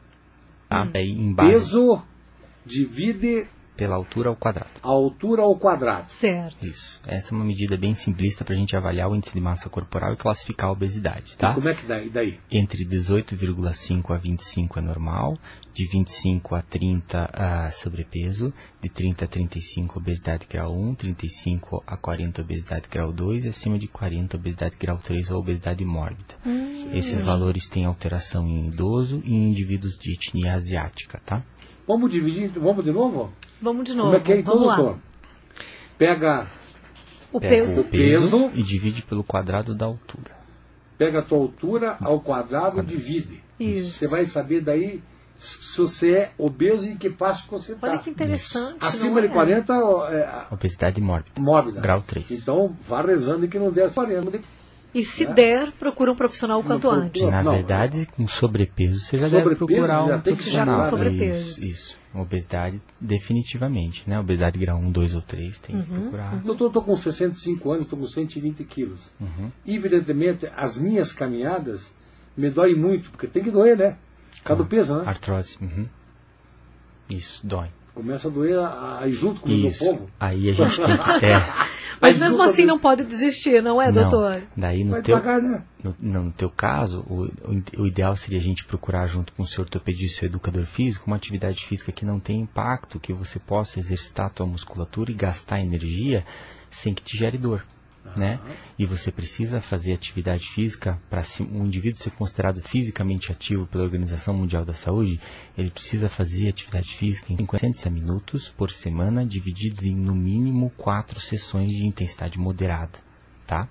Tá? Hum. Aí, em base, Peso divide pela altura ao quadrado. a altura ao quadrado. certo. Isso. Essa é uma medida bem simplista para a gente avaliar o índice de massa corporal e classificar a obesidade, tá? E como é que dá? E daí? Entre dezoito vírgula cinco a vinte e cinco é normal, de vinte e cinco a trinta a sobrepeso, de trinta a trinta e cinco obesidade grau um, trinta e cinco a quarenta obesidade grau dois e acima de quarenta obesidade grau três ou obesidade mórbida. Hum. Esses valores têm alteração em idoso e em indivíduos de etnia asiática, tá? Vamos dividir, vamos de novo? Vamos de novo. Como é que é então, Vamos lá. doutor? Pega, O Pega peso. o peso peso e divide pelo quadrado da altura. pega a tua altura ao quadrado, divide. Isso. Você vai saber daí se você é obeso e em que parte que você Olha está. que interessante. Acima não de é? quarenta é Obesidade mórbida. mórbida. Grau três. Então, vá rezando que não dê quarenta. E se É. der, procura um profissional o Não quanto procura. antes. Na Não. verdade, com sobrepeso, você já Sobrepeso, deve procurar já um tem que profissional. já com sobrepeso. Isso, isso. Obesidade, definitivamente, né? Obesidade grau um, dois ou três, tem que Uhum, procurar. Eu estou com sessenta e cinco anos, estou com cento e vinte quilos. Uhum. Evidentemente, as minhas caminhadas me doem muito, porque tem que doer, né? Por causa do peso, né? Artrose. Uhum. Isso, dói. Começa a doer aí junto com o povo. Aí a gente tem que... É. Mas mesmo assim não pode desistir, não é, não, doutor? Daí no Vai teu, devagar, né? no, no teu caso, o, o, o ideal seria a gente procurar junto com o seu ortopedista e educador físico uma atividade física que não tenha impacto, que você possa exercitar a tua musculatura e gastar energia sem que te gere dor. Né? E você precisa fazer atividade física para um indivíduo ser considerado fisicamente ativo pela Organização Mundial da Saúde. Ele precisa fazer atividade física em cinquenta minutos por semana, divididos em no mínimo quatro sessões de intensidade moderada, tá?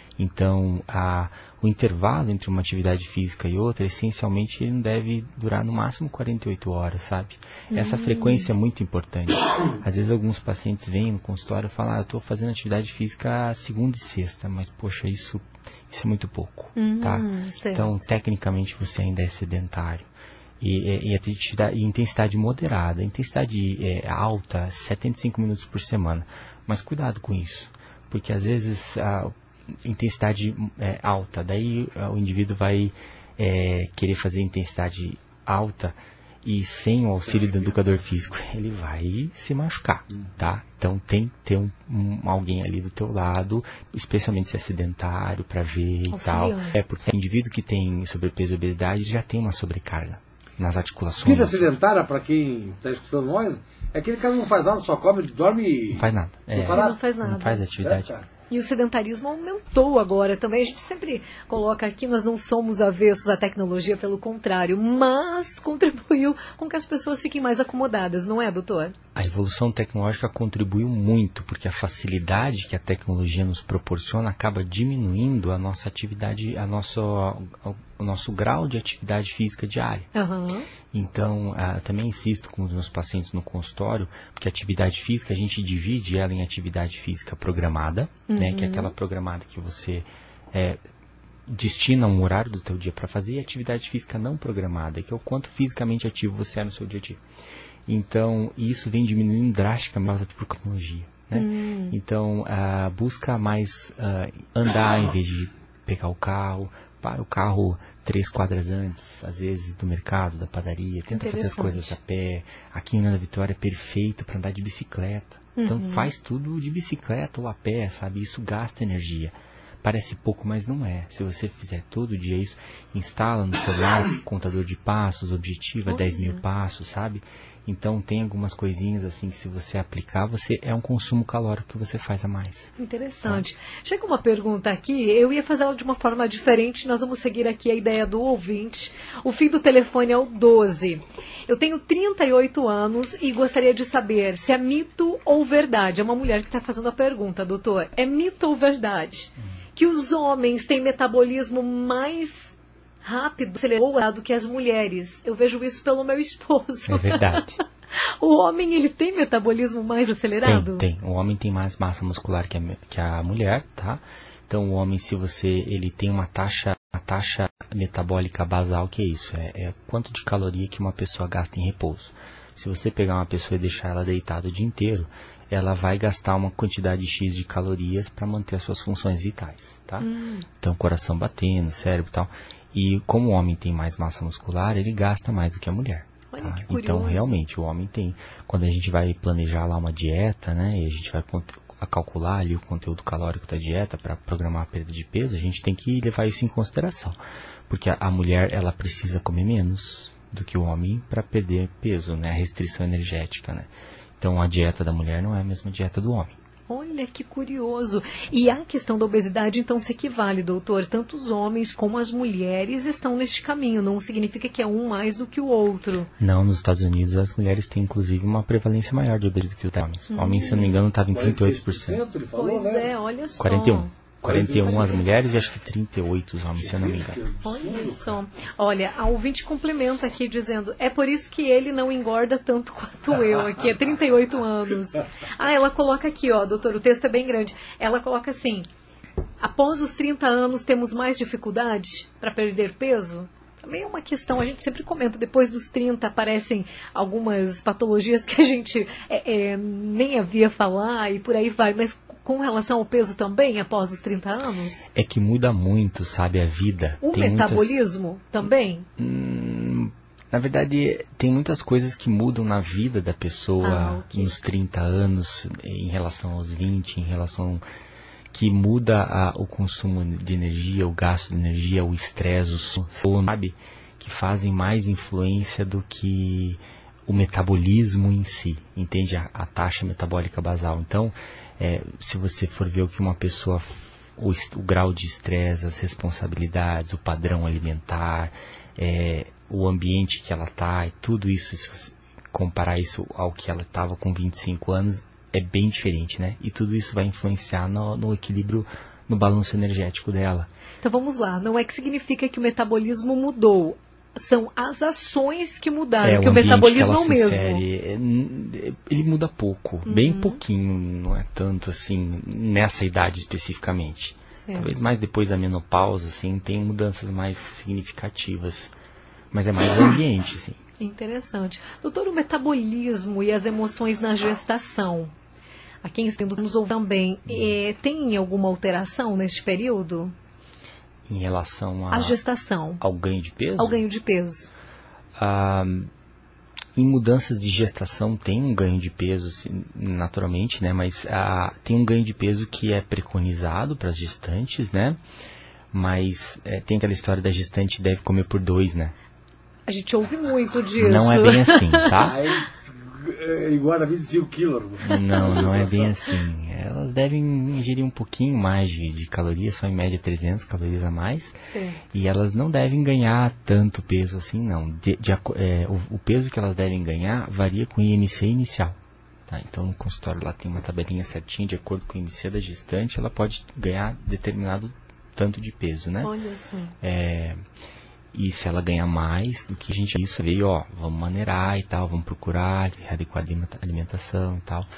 Então, a, o intervalo entre uma atividade física e outra, essencialmente, ele não deve durar no máximo quarenta e oito horas, sabe? Essa hum. frequência é muito importante. Às vezes, alguns pacientes vêm no consultório e falam, ah, eu estou fazendo atividade física segunda e sexta, mas, poxa, isso, isso é muito pouco, hum, tá? Certo. Então, tecnicamente, você ainda é sedentário. E, e, e, e intensidade moderada, intensidade é, alta, setenta e cinco minutos por semana. Mas cuidado com isso, porque às vezes... A, intensidade é, alta, daí o indivíduo vai é, querer fazer intensidade alta e sem o auxílio do educador físico ele vai se machucar, tá? Então tem que ter um, um, alguém ali do teu lado, especialmente se é sedentário, para ver e tal. É porque o indivíduo que tem sobrepeso e obesidade já tem uma sobrecarga nas articulações. Vida sedentária, para quem está escutando nós, é aquele cara que não faz nada, só come, dorme e... Não faz nada. É, não, faz, não faz nada. Não faz atividade. É, e o sedentarismo aumentou agora também. A gente sempre coloca aqui, nós não somos avessos à tecnologia, pelo contrário, mas contribuiu com que as pessoas fiquem mais acomodadas, não é, doutor? A evolução tecnológica contribuiu muito, porque a facilidade que a tecnologia nos proporciona acaba diminuindo a nossa atividade, a nosso, o nosso grau de atividade física diária. Uhum. Então, uh, também insisto com os meus pacientes no consultório, porque a atividade física, a gente divide ela em atividade física programada, uhum. né, que é aquela programada que você é, destina um horário do teu dia para fazer, e atividade física não programada, que é o quanto fisicamente ativo você é no seu dia a dia. Então, isso vem diminuindo drasticamente por tecnologia. Né? Uhum. Então, uh, busca mais uh, andar em vez de pegar o carro, para o carro três quadras antes, às vezes, do mercado, da padaria, tenta fazer as coisas a pé. Aqui em Ana Vitória é perfeito para andar de bicicleta. Uhum. Então faz tudo de bicicleta ou a pé, sabe? Isso gasta energia. Parece pouco, mas não é. Se você fizer todo dia isso, instala no celular contador de passos, objetivo é dez mil passos, sabe? Então tem algumas coisinhas assim que se você aplicar, você é um consumo calórico que você faz a mais. Interessante. Tá? Chega uma pergunta aqui, eu ia fazer ela de uma forma diferente, nós vamos seguir aqui a ideia do ouvinte. O fim do telefone é o doze. Eu tenho trinta e oito anos e gostaria de saber se é mito ou verdade. É uma mulher que está fazendo a pergunta, doutor. É mito ou verdade? Hum. Que os homens têm metabolismo mais rápido, acelerado que as mulheres. Eu vejo isso pelo meu esposo. É verdade. O homem, ele tem metabolismo mais acelerado? Tem, tem. O homem tem mais massa muscular que a, que a mulher, tá? Então, o homem, se você, ele tem uma taxa, uma taxa metabólica basal, que é isso? É, é quanto de caloria que uma pessoa gasta em repouso. Se você pegar uma pessoa e deixar ela deitada o dia inteiro, ela vai gastar uma quantidade X de calorias para manter as suas funções vitais, tá? Hum. Então, coração batendo, cérebro e tal. E como o homem tem mais massa muscular, ele gasta mais do que a mulher. Olha, tá? que curioso. Então, realmente, o homem tem... Quando a gente vai planejar lá uma dieta, né, e a gente vai a calcular ali o conteúdo calórico da dieta para programar a perda de peso, a gente tem que levar isso em consideração. Porque a, a mulher, ela precisa comer menos do que o homem para perder peso, né, a restrição energética, né. Então, a dieta da mulher não é a mesma dieta do homem. Olha, que curioso. E a questão da obesidade, então, se equivale, doutor. Tanto os homens como as mulheres estão neste caminho. Não significa que é um mais do que o outro. Não, nos Estados Unidos as mulheres têm, inclusive, uma prevalência maior de obesidade do que os homens. Hum. Homens, se eu não me engano, estava em trinta e oito por cento. Ele falou, pois né? é, olha só. quarenta e um. quarenta e um as mulheres e acho que trinta e oito os homens, se eu não me engano. Olha só. Olha, a ouvinte complementa aqui dizendo, é por isso que ele não engorda tanto quanto eu aqui, é trinta e oito anos. Ah, ela coloca aqui, ó, doutor, o texto é bem grande. Ela coloca assim, após os trinta anos temos mais dificuldade para perder peso? Também é uma questão, a gente sempre comenta, depois dos trinta aparecem algumas patologias que a gente é, é, nem havia falar e por aí vai, mas com relação ao peso também, após os trinta anos? É que muda muito, sabe, a vida. O Tem metabolismo muitas... também? Hum, Na verdade, tem muitas coisas que mudam na vida da pessoa ah, okay. nos trinta anos, em relação aos vinte, em relação... que muda a, o consumo de energia, o gasto de energia, o estresse, o sono, sabe? Que fazem mais influência do que o metabolismo em si, entende? A, a taxa metabólica basal. Então, é, se você for ver o que uma pessoa, o, o grau de estresse, as responsabilidades, o padrão alimentar, é, o ambiente que ela está, e tudo isso, se você comparar isso ao que ela estava com vinte e cinco anos, é bem diferente, né? E tudo isso vai influenciar no, no equilíbrio, no balanço energético dela. Então vamos lá, não é que significa que o metabolismo mudou, são as ações que mudaram, é, que o, o metabolismo é o mesmo. Insere, ele muda pouco, uhum. bem pouquinho, não é tanto assim, nessa idade especificamente. Certo. Talvez mais depois da menopausa, assim, tem mudanças mais significativas, mas é mais o ambiente, sim. Interessante. Doutor, o metabolismo e as emoções na gestação, a quem está nos ouvindo também, é, tem alguma alteração neste período? Em relação a, a gestação. Ao ganho de peso? Ao ganho de peso. Ah, em mudanças de gestação tem um ganho de peso, naturalmente, né? Mas ah, tem um ganho de peso que é preconizado para as gestantes, né? Mas é, tem aquela história da gestante deve comer por dois, né? A gente ouve muito disso. Não é bem assim, tá? É igual a vinte e cinco quilos. Não, não é bem assim. Elas devem ingerir um pouquinho mais de, de calorias, só em média trezentas calorias a mais. Sim. E elas não devem ganhar tanto peso assim, não. De, de, é, o, o peso que elas devem ganhar varia com o I M C inicial. Tá? Então no consultório lá tem uma tabelinha certinha, de acordo com o I M C da gestante, ela pode ganhar determinado tanto de peso, né? Olha assim. É... E se ela ganhar mais do que a gente isso veio, ó, vamos maneirar e tal, vamos procurar adequar a alimentação e tal.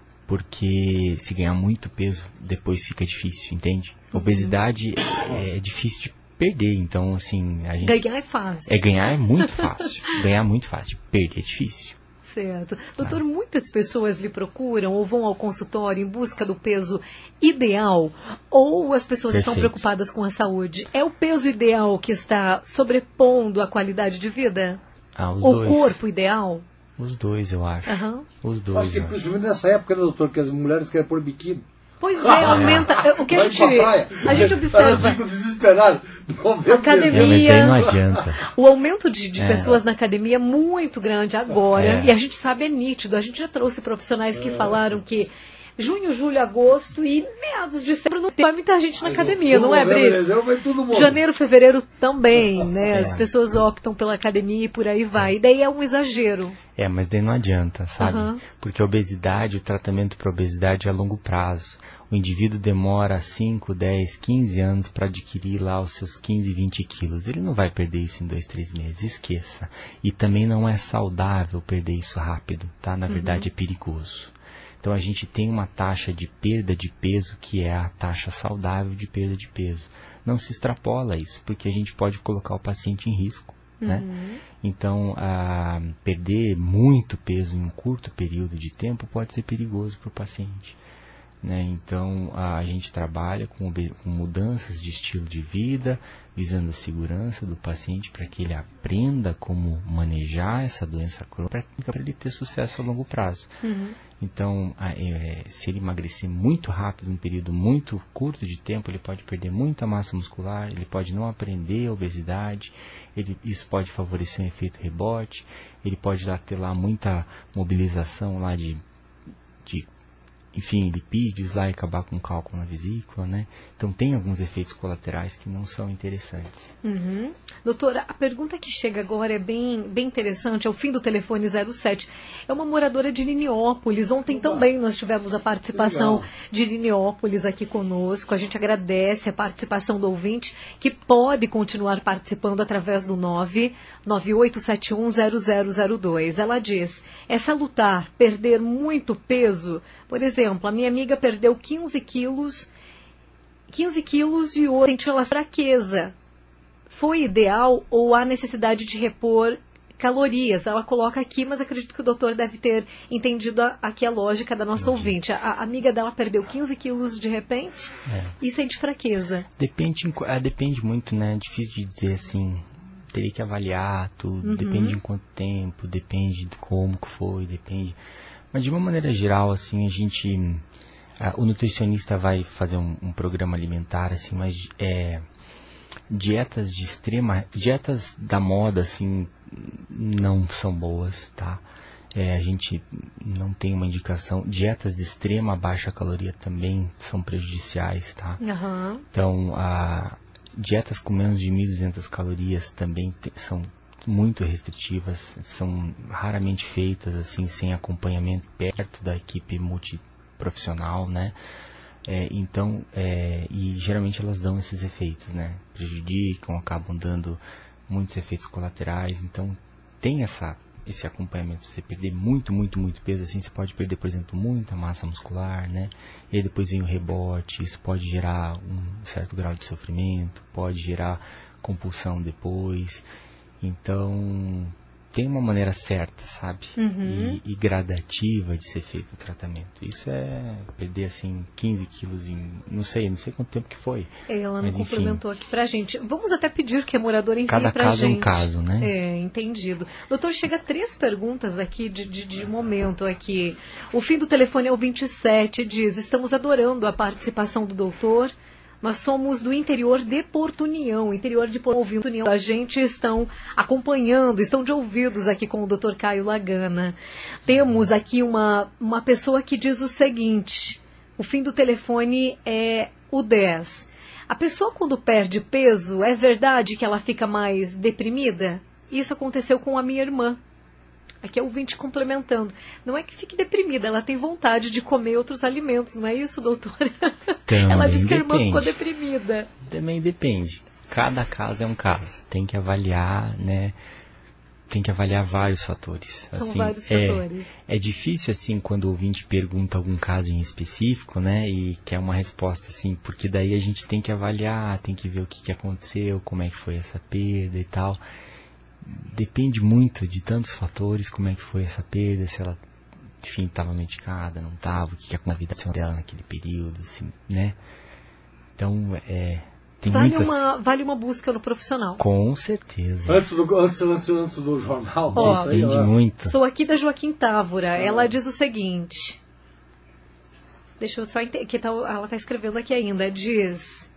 Porque se ganhar muito peso, depois fica difícil, entende? Uhum. Obesidade é, é difícil de perder, então assim... A gente, ganhar é fácil. É, ganhar é muito fácil. Ganhar é muito fácil, perder é difícil. Certo. Doutor, ah. muitas pessoas lhe procuram ou vão ao consultório em busca do peso ideal, ou as pessoas Perfeito. Estão preocupadas com a saúde? É o peso ideal que está sobrepondo a qualidade de vida? Ah, os o dois. corpo ideal? Os dois, eu acho. Uhum. Os dois. Acho que principalmente nessa época, né, doutor, que as mulheres querem pôr biquíni. Pois é, aumenta. O que a gente, a gente observa. Eu fico desesperado. Academia. É, não adianta. O aumento de, de é. pessoas na academia é muito grande agora. É. E a gente sabe, é nítido. A gente já trouxe profissionais que é. falaram que junho, julho, agosto e meados de setembro não tem muita gente na academia, não é, Brito? Janeiro, fevereiro também, né? É. As pessoas optam pela academia e por aí vai. E daí é um exagero. É, mas daí não adianta, sabe? Uhum. Porque a obesidade, o tratamento para obesidade é a longo prazo. O indivíduo demora cinco, dez, quinze anos para adquirir lá os seus quinze, vinte quilos. Ele não vai perder isso em dois, três meses, esqueça. E também não é saudável perder isso rápido, tá? Na verdade, uhum. é perigoso. Então a gente tem uma taxa de perda de peso que é a taxa saudável de perda de peso. Não se extrapola isso, porque a gente pode colocar o paciente em risco. Uhum. Né? Então, a perder muito peso em um curto período de tempo pode ser perigoso para o paciente. Né? Então, a gente trabalha com, com mudanças de estilo de vida, visando a segurança do paciente para que ele aprenda como manejar essa doença crônica para ele ter sucesso a longo prazo. Uhum. Então, é, se ele emagrecer muito rápido, em um período muito curto de tempo, ele pode perder muita massa muscular, ele pode não aprender a obesidade, ele, isso pode favorecer um efeito rebote, ele pode lá, ter lá muita mobilização lá de, de enfim, lipídios lá e acabar com o cálculo na vesícula, né? Então tem alguns efeitos colaterais que não são interessantes. Uhum. Doutora, a pergunta que chega agora é bem, bem interessante, é o fim do telefone zero sete. É uma moradora de Liniópolis. Ontem Oba. também nós tivemos a participação Legal. de Liniópolis aqui conosco. A gente agradece a participação do ouvinte, que pode continuar participando através do nove nove oito sete um zero zero zero dois. Ela diz, é salutar perder muito peso? Por exemplo, a minha amiga perdeu quinze quilos, quinze quilos e hoje sente ela fraqueza. Foi ideal ou há necessidade de repor calorias? Ela coloca aqui, mas acredito que o doutor deve ter entendido a, aqui a lógica da nossa Entendi. ouvinte. A, a amiga dela perdeu quinze quilos de repente é. e sente fraqueza. Depende, depende muito, né? É difícil de dizer assim. teria que avaliar tudo, Uhum. depende de quanto tempo, depende de como que foi, depende. Mas de uma maneira geral, assim, a gente, ah, o nutricionista vai fazer um, um programa alimentar, assim, mas é, dietas de extrema, dietas da moda, assim, não são boas, tá? É, a gente não tem uma indicação. Dietas de extrema baixa caloria também são prejudiciais, tá? Aham. Então, a, dietas com menos de mil e duzentas calorias também te, são muito restritivas, são raramente feitas assim sem acompanhamento perto da equipe multiprofissional, né? É, então, é, e geralmente elas dão esses efeitos, né? Prejudicam, acabam dando muitos efeitos colaterais. Então, tem essa esse acompanhamento. Se você perder muito, muito, muito peso, assim, você pode perder, por exemplo, muita massa muscular, né? E aí depois vem o rebote, isso pode gerar um certo grau de sofrimento, pode gerar compulsão depois. Então, tem uma maneira certa, sabe? Uhum. E, e gradativa de ser feito o tratamento. Isso é perder, assim, quinze quilos em... Não sei, não sei quanto tempo que foi. Ela não Mas, enfim, complementou aqui pra gente. Vamos até pedir que a moradora envie cada pra caso gente. é um caso, né? É, entendido. Doutor, chega três perguntas aqui de, de, de momento aqui. O fim do telefone é o vinte e sete, diz, estamos adorando a participação do doutor. Nós somos do interior de Porto União, interior de Porto União. A gente estão acompanhando, estão de ouvidos aqui com o doutor Caio Lagana. Temos aqui uma, uma pessoa que diz o seguinte, o fim do telefone é o dez. A pessoa quando perde peso, é verdade que ela fica mais deprimida? Isso aconteceu com a minha irmã. Aqui é o ouvinte complementando. Não é que fique deprimida, ela tem vontade de comer outros alimentos, não é isso, doutora? Também Ela disse que a irmã depende. ficou deprimida. Também depende. Cada caso é um caso. Tem que avaliar, né? Tem que avaliar vários fatores. São assim, vários é, fatores. É difícil, assim, quando o ouvinte pergunta algum caso em específico, né? E quer uma resposta, assim, porque daí a gente tem que avaliar, tem que ver o que, que aconteceu, como é que foi essa perda e tal. Depende muito de tantos fatores, como é que foi essa perda, se ela, enfim, estava medicada, não estava, o que, que aconteceu na vida dela naquele período, assim, né? Então, é... Tem Vale, muitas... uma, vale uma busca no profissional. Com certeza. Antes do, antes, antes, antes do jornal, Ó, isso aí, Depende ó. muito. Sou aqui da Joaquim Távora. Ela diz o seguinte. Deixa eu só entender. Que tá, ela está escrevendo aqui ainda. Diz.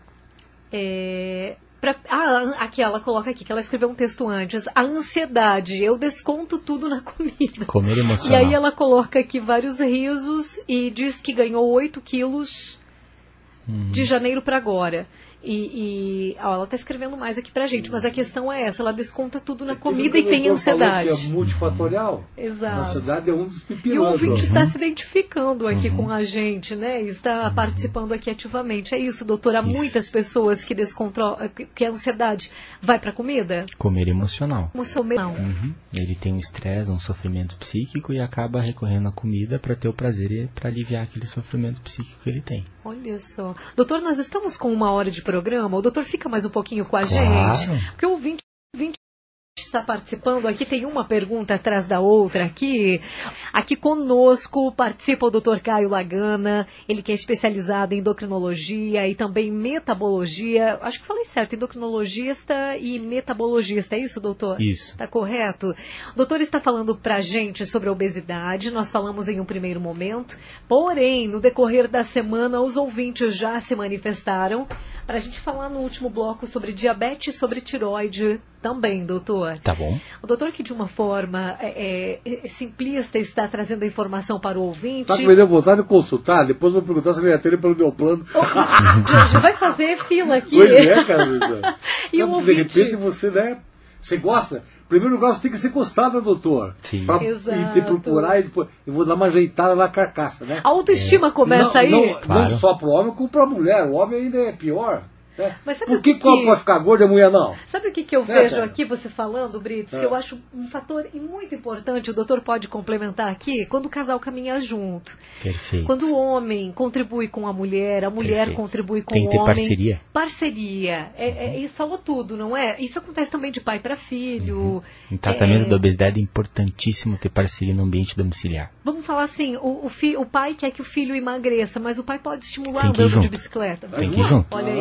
É, pra, ah, aqui ela coloca aqui que ela escreveu um texto antes. A ansiedade. Eu desconto tudo na comida. Comer E emocional. aí ela coloca aqui vários risos e diz que ganhou oito quilos Uhum. de janeiro para agora. E, e ó, ela está escrevendo mais aqui pra gente, mas a questão é essa, ela desconta tudo na comida e tem ansiedade. Que é multifatorial. Exato. A ansiedade é um dos E o pipilantros. ouvinte está se identificando aqui Uhum. com a gente, né? Está participando aqui ativamente. É isso, doutora. Há Isso. muitas pessoas que descontrolam, que a ansiedade vai para a comida? Comer emocional. Emocional. Uhum. Ele tem um estresse, um sofrimento psíquico e acaba recorrendo à comida para ter o prazer e para aliviar aquele sofrimento psíquico que ele tem. Olha só. Doutor, nós estamos com uma hora de programa. O doutor fica mais um pouquinho com a Claro. gente? Porque o ouvinte, ouvinte está participando aqui, tem uma pergunta atrás da outra aqui. Aqui conosco participa o doutor Caio Lagana, ele que é especializado em endocrinologia e também metabologia. Acho que falei certo, endocrinologista e metabologista, é isso, doutor? Isso. Está correto? O doutor está falando para a gente sobre a obesidade, nós falamos em um primeiro momento, porém, no decorrer da semana, os ouvintes já se manifestaram para a gente falar no último bloco sobre diabetes e sobre tiroide também, doutor. Tá bom. O doutor que de uma forma é, é, simplista está trazendo a informação para o ouvinte. Tá que me deu vontade de consultar, depois eu vou perguntar se eu ganhei pelo meu plano. Já, já vai fazer fila aqui. Pois é, cara, Luiz. E o De ouvinte... repente você, né? Você gosta? Em primeiro lugar, você tem que ser gostado, doutor. Sim. Pra Exato. e te procurar e depois. Eu vou dar uma ajeitada na carcaça, né? A autoestima começa não, aí. Não, Claro. não só pro homem, como pra mulher. O homem ainda é pior. Né? Mas sabe Por o que que que o homem que- pode ficar gordo e a mulher não? Sabe o que, que eu É, vejo cara. aqui, você falando, Brits, É. que eu acho um fator muito importante, o doutor pode complementar aqui, quando o casal caminha junto. Perfeito. Quando o homem contribui com a mulher, a mulher Perfeito. contribui com Tem que o ter homem. parceria. Parceria. É, é, e falou tudo, não é? Isso acontece também de pai para filho. Em tratamento É, da obesidade é importantíssimo ter parceria no ambiente domiciliar. Vamos falar assim, o, o, fi, o pai quer que o filho emagreça, mas o pai pode estimular Tem que ir andando de junto. bicicleta. Tem que ir junto. Olha aí, ó.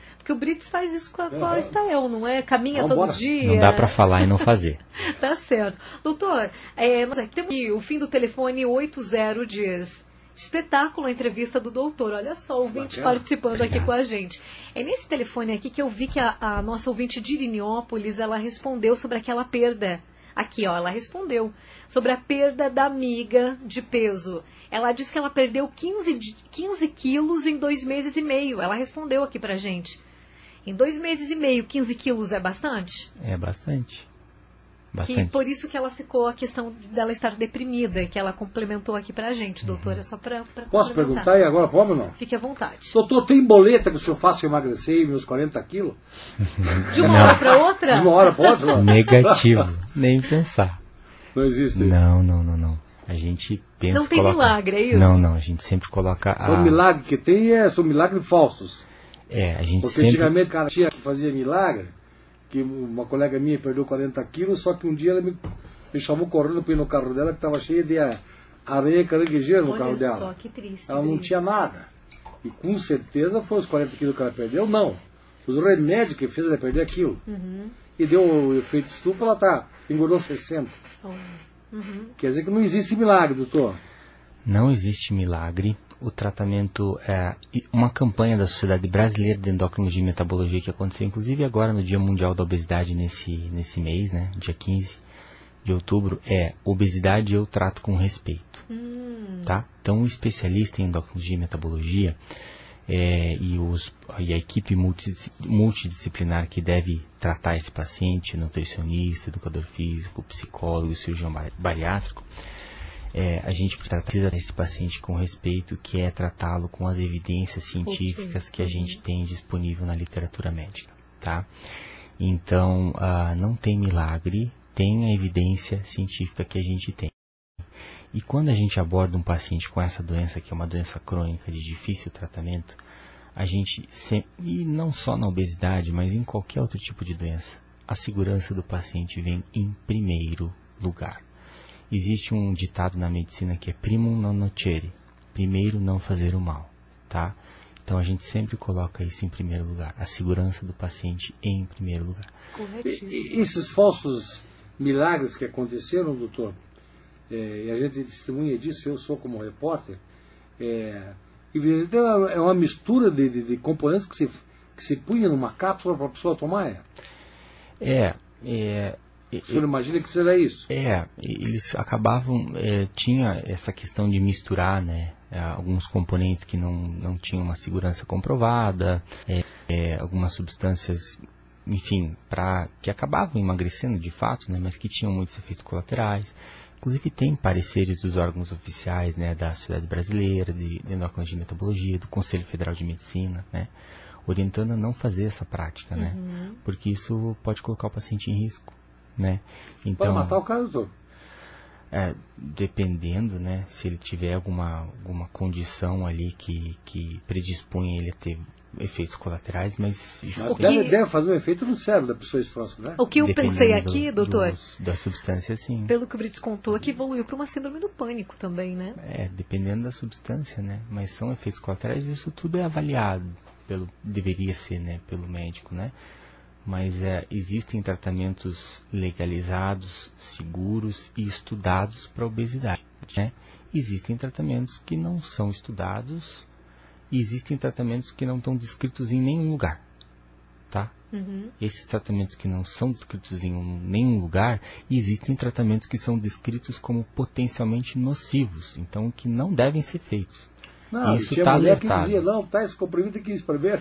Porque o Brits faz isso com a, com a Estael, não é? Caminha Vamos todo embora. dia. Não dá para falar e não fazer. Tá certo. Doutor, é, nós temos aqui o fim do telefone oito zero diz... Espetáculo a entrevista do doutor. Olha só, o ouvinte Bacana. participando Obrigado. aqui com a gente. É nesse telefone aqui que eu vi que a, a nossa ouvinte de Iriniópolis, ela respondeu sobre aquela perda. Aqui, ó, ela respondeu sobre a perda da amiga de peso. Ela disse que ela perdeu quinze, quinze quilos em dois meses e meio. Ela respondeu aqui pra gente. Em dois meses e meio, quinze quilos é bastante? É bastante. Que Bastante. por isso que ela ficou a questão dela estar deprimida, que ela complementou aqui pra gente, doutora, só pra, pra Posso perguntar aí agora, pode ou não? Fique à vontade. Doutor, tem boleta que o senhor faça emagrecer meus quarenta quilos? De uma hora pra outra? De uma hora pode, não? Negativo. Nem pensar. Não existe. Não, não, não, não. A gente pensa... Não tem coloca... milagre, é isso? Não, não. A gente sempre coloca a... O milagre que tem é, são milagres falsos. É, a gente Porque sempre... antigamente o cara tinha que fazia milagre, que uma colega minha perdeu quarenta quilos, só que um dia ela me, me chamou correndo para ir no carro dela, que estava cheio de areia caranguejeira no Olha carro dela. só, que triste. Ela não triste. tinha nada. E com certeza foi os quarenta quilos que ela perdeu? Não. Os remédios que fez ela perder aquilo. Uhum. E deu o efeito estufa, ela tá, engordou sessenta. Uhum. Quer dizer que não existe milagre, doutor. Não existe milagre. O tratamento é uma campanha da Sociedade Brasileira de Endocrinologia e Metabologia que aconteceu inclusive agora no Dia Mundial da Obesidade nesse, nesse mês, né, dia quinze de outubro, é obesidade eu trato com respeito. Hum. Tá? Então o especialista em endocrinologia e metabologia é, e, os, e a equipe multidis, multidisciplinar que deve tratar esse paciente, nutricionista, educador físico, psicólogo, cirurgião bariátrico, É, a gente precisa desse paciente com respeito, que é tratá-lo com as evidências científicas que a gente tem disponível na literatura médica, tá? Então, ah, não tem milagre, tem a evidência científica que a gente tem. E quando a gente aborda um paciente com essa doença, que é uma doença crônica de difícil tratamento, a gente, sempre, e não só na obesidade, mas em qualquer outro tipo de doença, a segurança do paciente vem em primeiro lugar. Existe um ditado na medicina que é primum non nocere, primeiro não fazer o mal, tá? Então a gente sempre coloca isso em primeiro lugar, a segurança do paciente em primeiro lugar. Corretíssimo. E, e esses falsos milagres que aconteceram, doutor, é, e a gente testemunha disso, eu sou como repórter, é, é uma mistura de, de, de componentes que se, que se punha numa cápsula para a pessoa tomar? É, é... O senhor imagina que será isso? É, eles acabavam, é, tinha essa questão de misturar, né, alguns componentes que não, não tinham uma segurança comprovada, é, é, algumas substâncias, enfim, pra, que acabavam emagrecendo de fato, né, mas que tinham muitos efeitos colaterais. Inclusive tem pareceres dos órgãos oficiais, né, da Sociedade Brasileira de Endocrinologia e Metabologia, do Conselho Federal de Medicina, né, orientando a não fazer essa prática, né, Uhum. porque isso pode colocar o paciente em risco. Né? Então, pode matar o cara, doutor? É, dependendo, né, se ele tiver alguma, alguma condição ali que, que predispõe ele a ter efeitos colaterais, mas... Mas que... deve, deve fazer um efeito no cérebro da pessoa esse troço, né? O que eu pensei aqui, do, doutor, dos, da substância, sim. pelo que o Brits contou, é que evoluiu para uma síndrome do pânico também, né? É, dependendo da substância, né, mas são efeitos colaterais, isso tudo é avaliado, pelo, deveria ser, né, pelo médico, né? Mas é, existem tratamentos legalizados, seguros e estudados para obesidade, né? Existem tratamentos que não são estudados e existem tratamentos que não estão descritos em nenhum lugar, tá? Uhum. Esses tratamentos que não são descritos em um, nenhum lugar, existem tratamentos que são descritos como potencialmente nocivos, então que não devem ser feitos. Não, isso tinha tá mulher que alertado. dizia, não, tá esse comprimido aqui, espremer.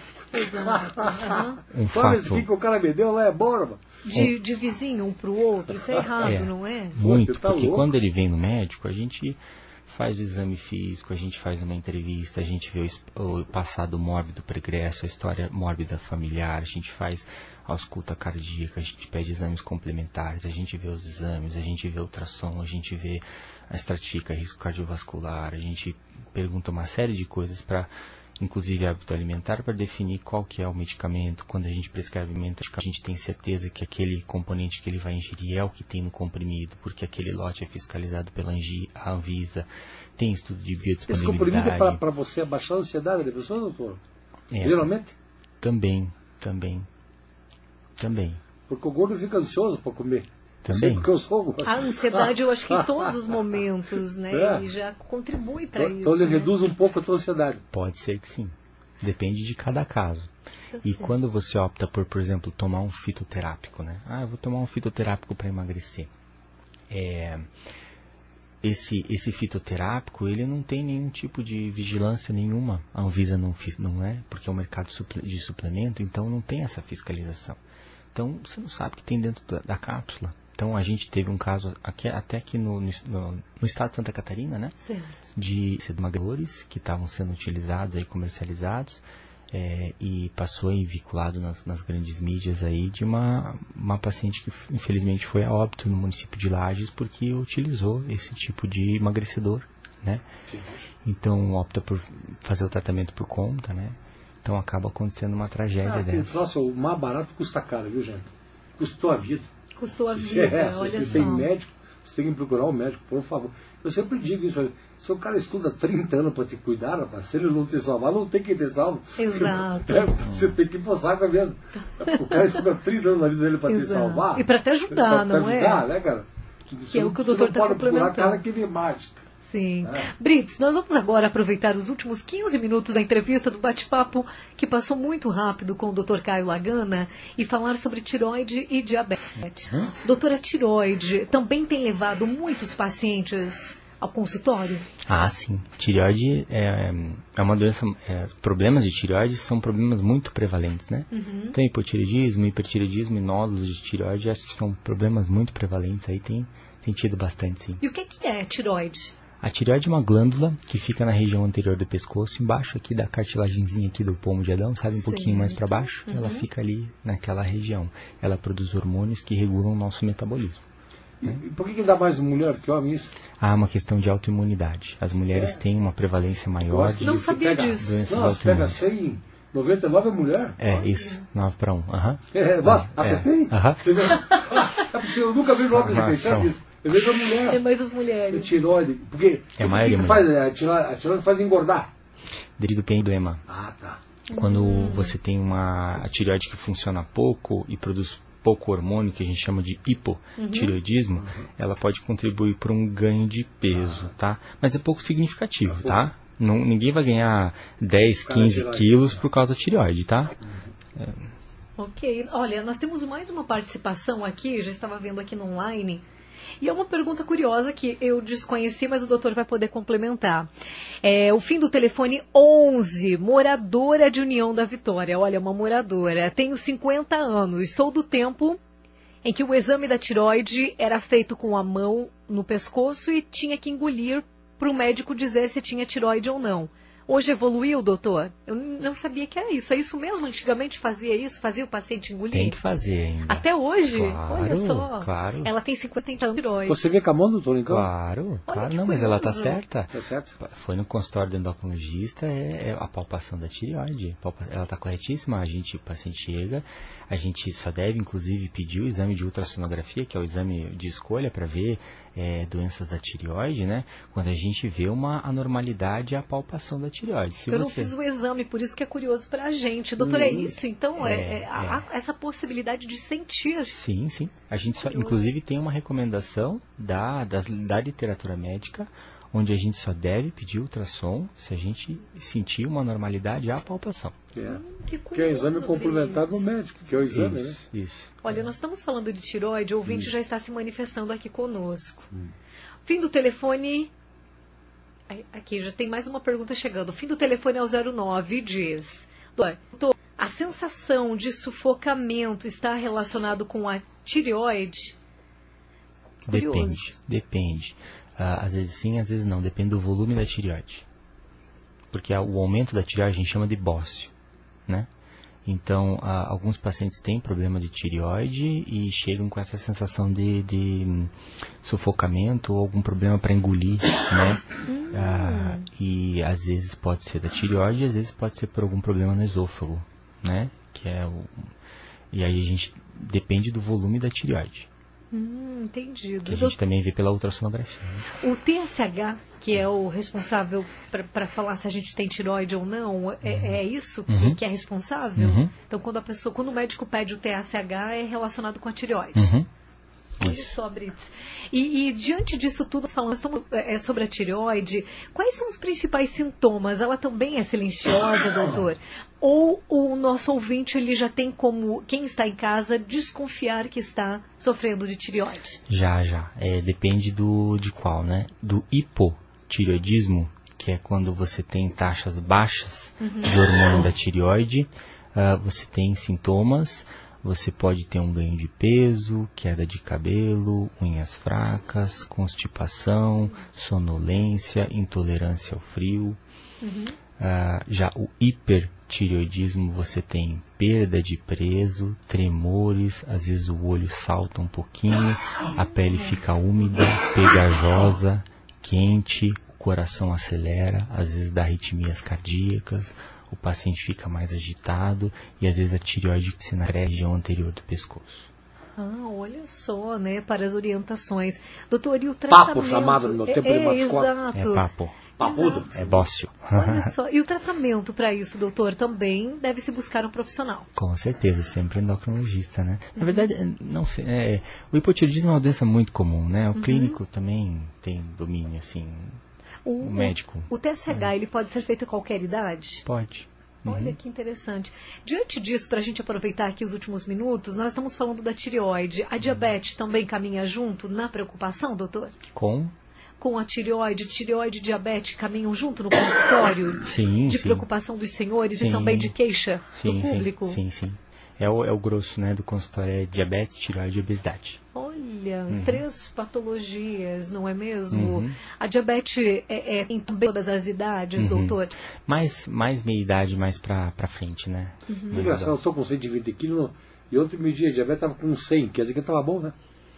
Exato. Uhum. Um Toma esse fato, aqui que o cara me deu, lá é borba. De, de vizinho um para o outro, isso é errado, É. não é? muito, Você tá porque louco? quando ele vem no médico, a gente faz o exame físico, a gente faz uma entrevista, a gente vê o, es- o passado mórbido pregresso, a história mórbida familiar, a gente faz a ausculta cardíaca, a gente pede exames complementares, a gente vê os exames, a gente vê o ultrassom, a gente vê a estratifica, risco cardiovascular, a gente pergunta uma série de coisas para, inclusive hábito alimentar, para definir qual que é o medicamento. Quando a gente prescreve medicamento, a gente tem certeza que aquele componente que ele vai ingerir é o que tem no comprimido, porque aquele lote é fiscalizado pela Angi- a Anvisa, tem estudo de Esse comprimido é biodisponibilidade. para você abaixar a ansiedade da pessoa, doutor? É, Geralmente? Também, também, também. Porque o gordo fica ansioso para comer. Também. Porque eu sou... A ansiedade, eu acho que em todos os momentos, né? É. Ele já contribui para isso. Então ele né? reduz um pouco a tua ansiedade. Pode ser que sim. Depende de cada caso. Tá E certo. quando você opta por, por exemplo, tomar um fitoterápico, né? Ah, eu vou tomar um fitoterápico para emagrecer. É, esse, esse fitoterápico, ele não tem nenhum tipo de vigilância nenhuma. A Anvisa não, não é, porque é um mercado de suplemento, então não tem essa fiscalização. Então você não sabe o que tem dentro da, da cápsula. Então a gente teve um caso aqui, até aqui no, no, no estado de Santa Catarina, né? Certo. De sedmadores que estavam sendo utilizados aí, comercializados, é, e passou aí vinculado nas, nas grandes mídias aí de uma, uma paciente que infelizmente foi a óbito no município de Lages porque utilizou esse tipo de emagrecedor, né? Sim. Então opta por fazer o tratamento por conta, né? Então acaba acontecendo uma tragédia Ah, dessa. Nossa, o mais barato custa caro, viu, gente? Custou a vida. Custou a Se vida, é, olha se só. tem médico, você tem que procurar um médico, por favor. Eu sempre digo isso, olha, se o cara estuda trinta anos para te cuidar, rapaz, se ele não te salvar, não tem que te salvo. Exato. É, você tem que ir pro saco mesmo. O cara estuda trinta anos na vida dele para te Exato. salvar. E para te ajudar, pra não te é? ajudar, né, cara? Que é o que o doutor está complementando. Não pode complementando. cara que nem mágica. Sim. É. Brits, nós vamos agora aproveitar os últimos quinze minutos da entrevista do bate-papo, que passou muito rápido com o doutor Caio Lagana, e falar sobre tireoide e diabetes. Hum? Doutora, a tireoide também tem levado muitos pacientes ao consultório? Ah, sim. Tireoide é, é uma doença... É, problemas de tireoide são problemas muito prevalentes, né? Uhum. Tem hipotireoidismo, hipertireoidismo e nódulos de tireoide. Acho que são problemas muito prevalentes. Aí tem, tem tido bastante, sim. E o que que é tireoide? A tireoide é uma glândula que fica na região anterior do pescoço, embaixo aqui da cartilagenzinha aqui do pomo de Adão, sabe, um Certo. pouquinho mais para baixo. Uhum. Ela fica ali naquela região. Ela produz hormônios que regulam o nosso metabolismo. E, e por que, que dá mais mulher que homem isso? Há uma questão de autoimunidade. As mulheres É. têm uma prevalência Eu maior acho que de... Não você sabia pega, disso. Doenças Não, você pega autoimunes. cem, noventa e nove é mulher. É, isso. nove para um. Aham. É, vá, É. acertei? Aham. Você vê? É porque eu nunca vi no homem Aham, acreditar são. nisso. Eu vejo a É mulher. mais as É mulheres. tiroide. Porque É o mais que, de que mulher. faz? A tiroide, a tiroide faz engordar. Deridopendoema. Ah, tá. Quando Hum. você tem uma a tireoide que funciona pouco e produz pouco hormônio, que a gente chama de hipotireoidismo, ela pode contribuir para um ganho de peso, tá? Mas é pouco significativo, tá? Não, ninguém vai ganhar dez, Cara, quinze tireoide. quilos por causa da tireoide, tá? Ok. Olha, nós temos mais uma participação aqui, já estava vendo aqui no online. E é uma pergunta curiosa que eu desconheci, mas o doutor vai poder complementar. É, o fim do telefone onze, moradora de União da Vitória. Olha, uma moradora. Tenho cinquenta anos, sou do tempo em que o exame da tireoide era feito com a mão no pescoço e tinha que engolir para o médico dizer se tinha tireoide ou não. Hoje evoluiu, doutor? Eu não sabia que era isso. É isso mesmo? Antigamente fazia isso? Fazia o paciente engolir? Tem que fazer ainda. Até hoje? Claro, Olha só. claro. Ela tem cinquenta anos de tireoide. Você vê com a mão, doutor, então? Claro, claro, que não, mas ela tá curioso. certa. Tá certo? Foi no consultório do endocrinologista, é, é a palpação da tireoide. Palpa- Ela está corretíssima, a gente, o paciente chega, a gente só deve, inclusive, pedir o exame de ultrassonografia, que é o exame de escolha para ver é, doenças da tireoide, né? Quando a gente vê uma anormalidade, é a palpação da tireoide. Se Eu não você... fiz o exame, por isso que é curioso pra gente. Doutor, é Hum. isso? Então, é, É, é, há essa possibilidade de sentir. Sim, sim. A gente só, Curioso. inclusive, tem uma recomendação da, das, da literatura médica, onde a gente só deve pedir ultrassom se a gente sentir uma normalidade à palpação. É. Que Que é exame curioso, complementar Brits. do médico, que é o exame, né? Isso, isso. Olha, nós estamos falando de tireoide, o ouvinte já está se manifestando aqui conosco. Hum. Fim do telefone... Ai, aqui, já tem mais uma pergunta chegando. O fim do telefone é o zero nove, diz... Doutor, a sensação de sufocamento está relacionado com a tireoide? Depende, Curioso. depende. Ah, às vezes sim, às vezes não. Depende do volume da tireoide. Porque a- o aumento da tireoide a gente chama de bócio, né? Então, ah, alguns pacientes têm problema de tireoide e chegam com essa sensação de, de hum, sufocamento ou algum problema para engolir, né? Ah, e às vezes pode ser da tireoide, às vezes pode ser por algum problema no esôfago, né? Que é o... E aí a gente depende do volume da tireoide. Hum, entendido. Que a gente também vê pela ultrassonografia. Né? O T S H, que é o responsável para falar se a gente tem tireoide ou não, é, Uhum. é isso que, Uhum. que é responsável? Uhum. Então, quando a pessoa, quando o médico pede o T S H, é relacionado com a tireoide. Uhum. Olha Isso. só, Brits. E, e diante disso tudo, falando é, sobre a tireoide, quais são os principais sintomas? Ela também é silenciosa, doutor? Ou o nosso ouvinte ele já tem como, quem está em casa, desconfiar que está sofrendo de tireoide? Já, já. É, depende do, de qual, né? Do hipotireoidismo, que é quando você tem taxas baixas Uhum. de hormônio da tireoide, uh, você tem sintomas. Você pode ter um ganho de peso, queda de cabelo, unhas fracas, constipação, sonolência, intolerância ao frio. Uhum. Uh, já o hipertireoidismo, você tem perda de peso, tremores, às vezes o olho salta um pouquinho, a pele fica úmida, pegajosa, quente, o coração acelera, às vezes dá arritmias cardíacas. O paciente fica mais agitado e às vezes a tireoide se na região anterior do pescoço. Ah, olha só, né, para as orientações. Doutor, e o tratamento? Papo chamado no meu tempo é, de mascote. exato. É papo. Papudo. Exato. É bócio. Olha só. E o tratamento para isso, doutor, também deve-se buscar um profissional. Com certeza, sempre endocrinologista, né? Na uhum. verdade, não sei, é, o hipotireoidismo é uma doença muito comum, né? O uhum. clínico também tem domínio, assim... O, o médico. O, o T S H, é. ele pode ser feito a qualquer idade? Pode. Olha uhum. que interessante. Diante disso, para a gente aproveitar aqui os últimos minutos, nós estamos falando da tireoide. A diabetes também caminha junto na preocupação, doutor? Com? Com a tireoide, tireoide e diabetes caminham junto no consultório? Sim, De sim. preocupação dos senhores sim. e também de queixa sim, do público? Sim, sim, sim. É o, é o grosso, né, do consultório, é diabetes, tireoide e obesidade. Olha, as uhum. três patologias, não é mesmo? Uhum. A diabetes é, é em todas as idades, uhum. doutor? Mais, mais meia idade, mais pra, pra frente, né? Uhum. Engraçado, eu estou com cento e vinte quilos e ontem meio-dia a diabetes estava com cem, quer dizer que estava bom, né?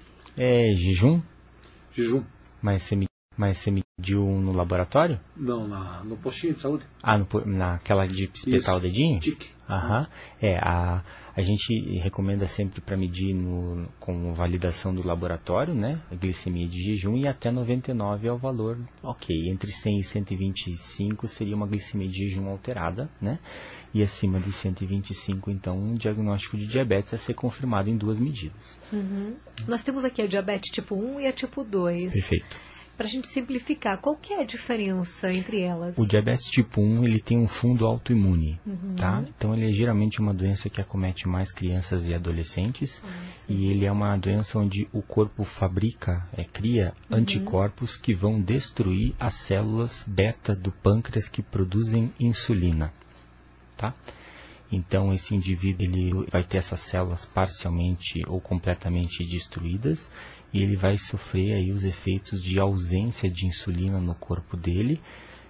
É jejum? Jejum. Mas você, mas você mediu no laboratório? Não, na, no postinho de saúde. Ah, no, naquela de espetar Isso. o dedinho? Tique. Aham. É, a, a gente recomenda sempre para medir no, com validação do laboratório, né? A glicemia de jejum e até noventa e nove é o valor, ok. Entre cem e cento e vinte e cinco seria uma glicemia de jejum alterada, né? E acima de cento e vinte e cinco, então, um diagnóstico de diabetes a ser confirmado em duas medidas. Uhum. Nós temos aqui a diabetes tipo um e a tipo dois. Perfeito. Para a gente simplificar, qual que é a diferença entre elas? O diabetes tipo um, ele tem um fundo autoimune, uhum. tá? Então ele é geralmente uma doença que acomete mais crianças e adolescentes. Ah, e ele é uma doença onde o corpo fabrica, é, cria uhum. anticorpos que vão destruir as células beta do pâncreas que produzem insulina, tá? Então esse indivíduo ele vai ter essas células parcialmente ou completamente destruídas. E ele vai sofrer aí os efeitos de ausência de insulina no corpo dele.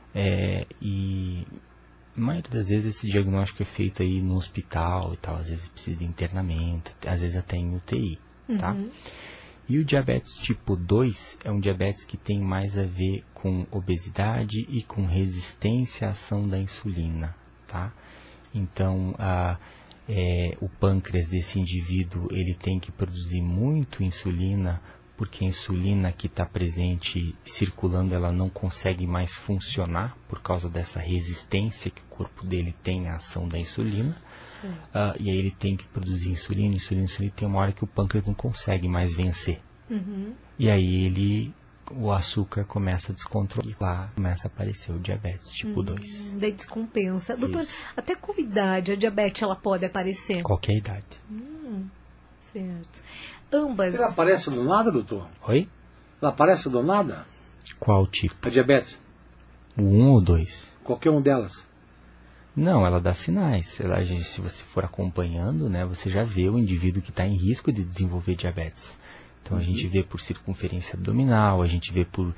É, e a maioria das vezes esse diagnóstico é feito aí no hospital e tal. Às vezes precisa de internamento, às vezes até em U T I. Uhum. Tá? E o diabetes tipo dois é um diabetes que tem mais a ver com obesidade e com resistência à ação da insulina. Tá? Então, a... É, o pâncreas desse indivíduo ele tem que produzir muito insulina, porque a insulina que está presente circulando ela não consegue mais funcionar por causa dessa resistência que o corpo dele tem à ação da insulina. Uh, e aí ele tem que produzir insulina, insulina, insulina, e tem uma hora que o pâncreas não consegue mais vencer. Uhum. E aí ele... o açúcar começa a descontrolar, lá começa a aparecer o diabetes tipo dois. Daí descompensa. Doutor, Isso. até qual idade a diabetes ela pode aparecer? Qualquer idade. Hum, certo. Ambas... Ela aparece do nada, doutor? Oi? Ela aparece do nada? Qual tipo? A diabetes. O um ou dois? Qualquer um delas. Não, ela dá sinais. Ela, se você for acompanhando, né, você já vê o indivíduo que está em risco de desenvolver diabetes. Então a gente vê por circunferência abdominal, a gente vê por...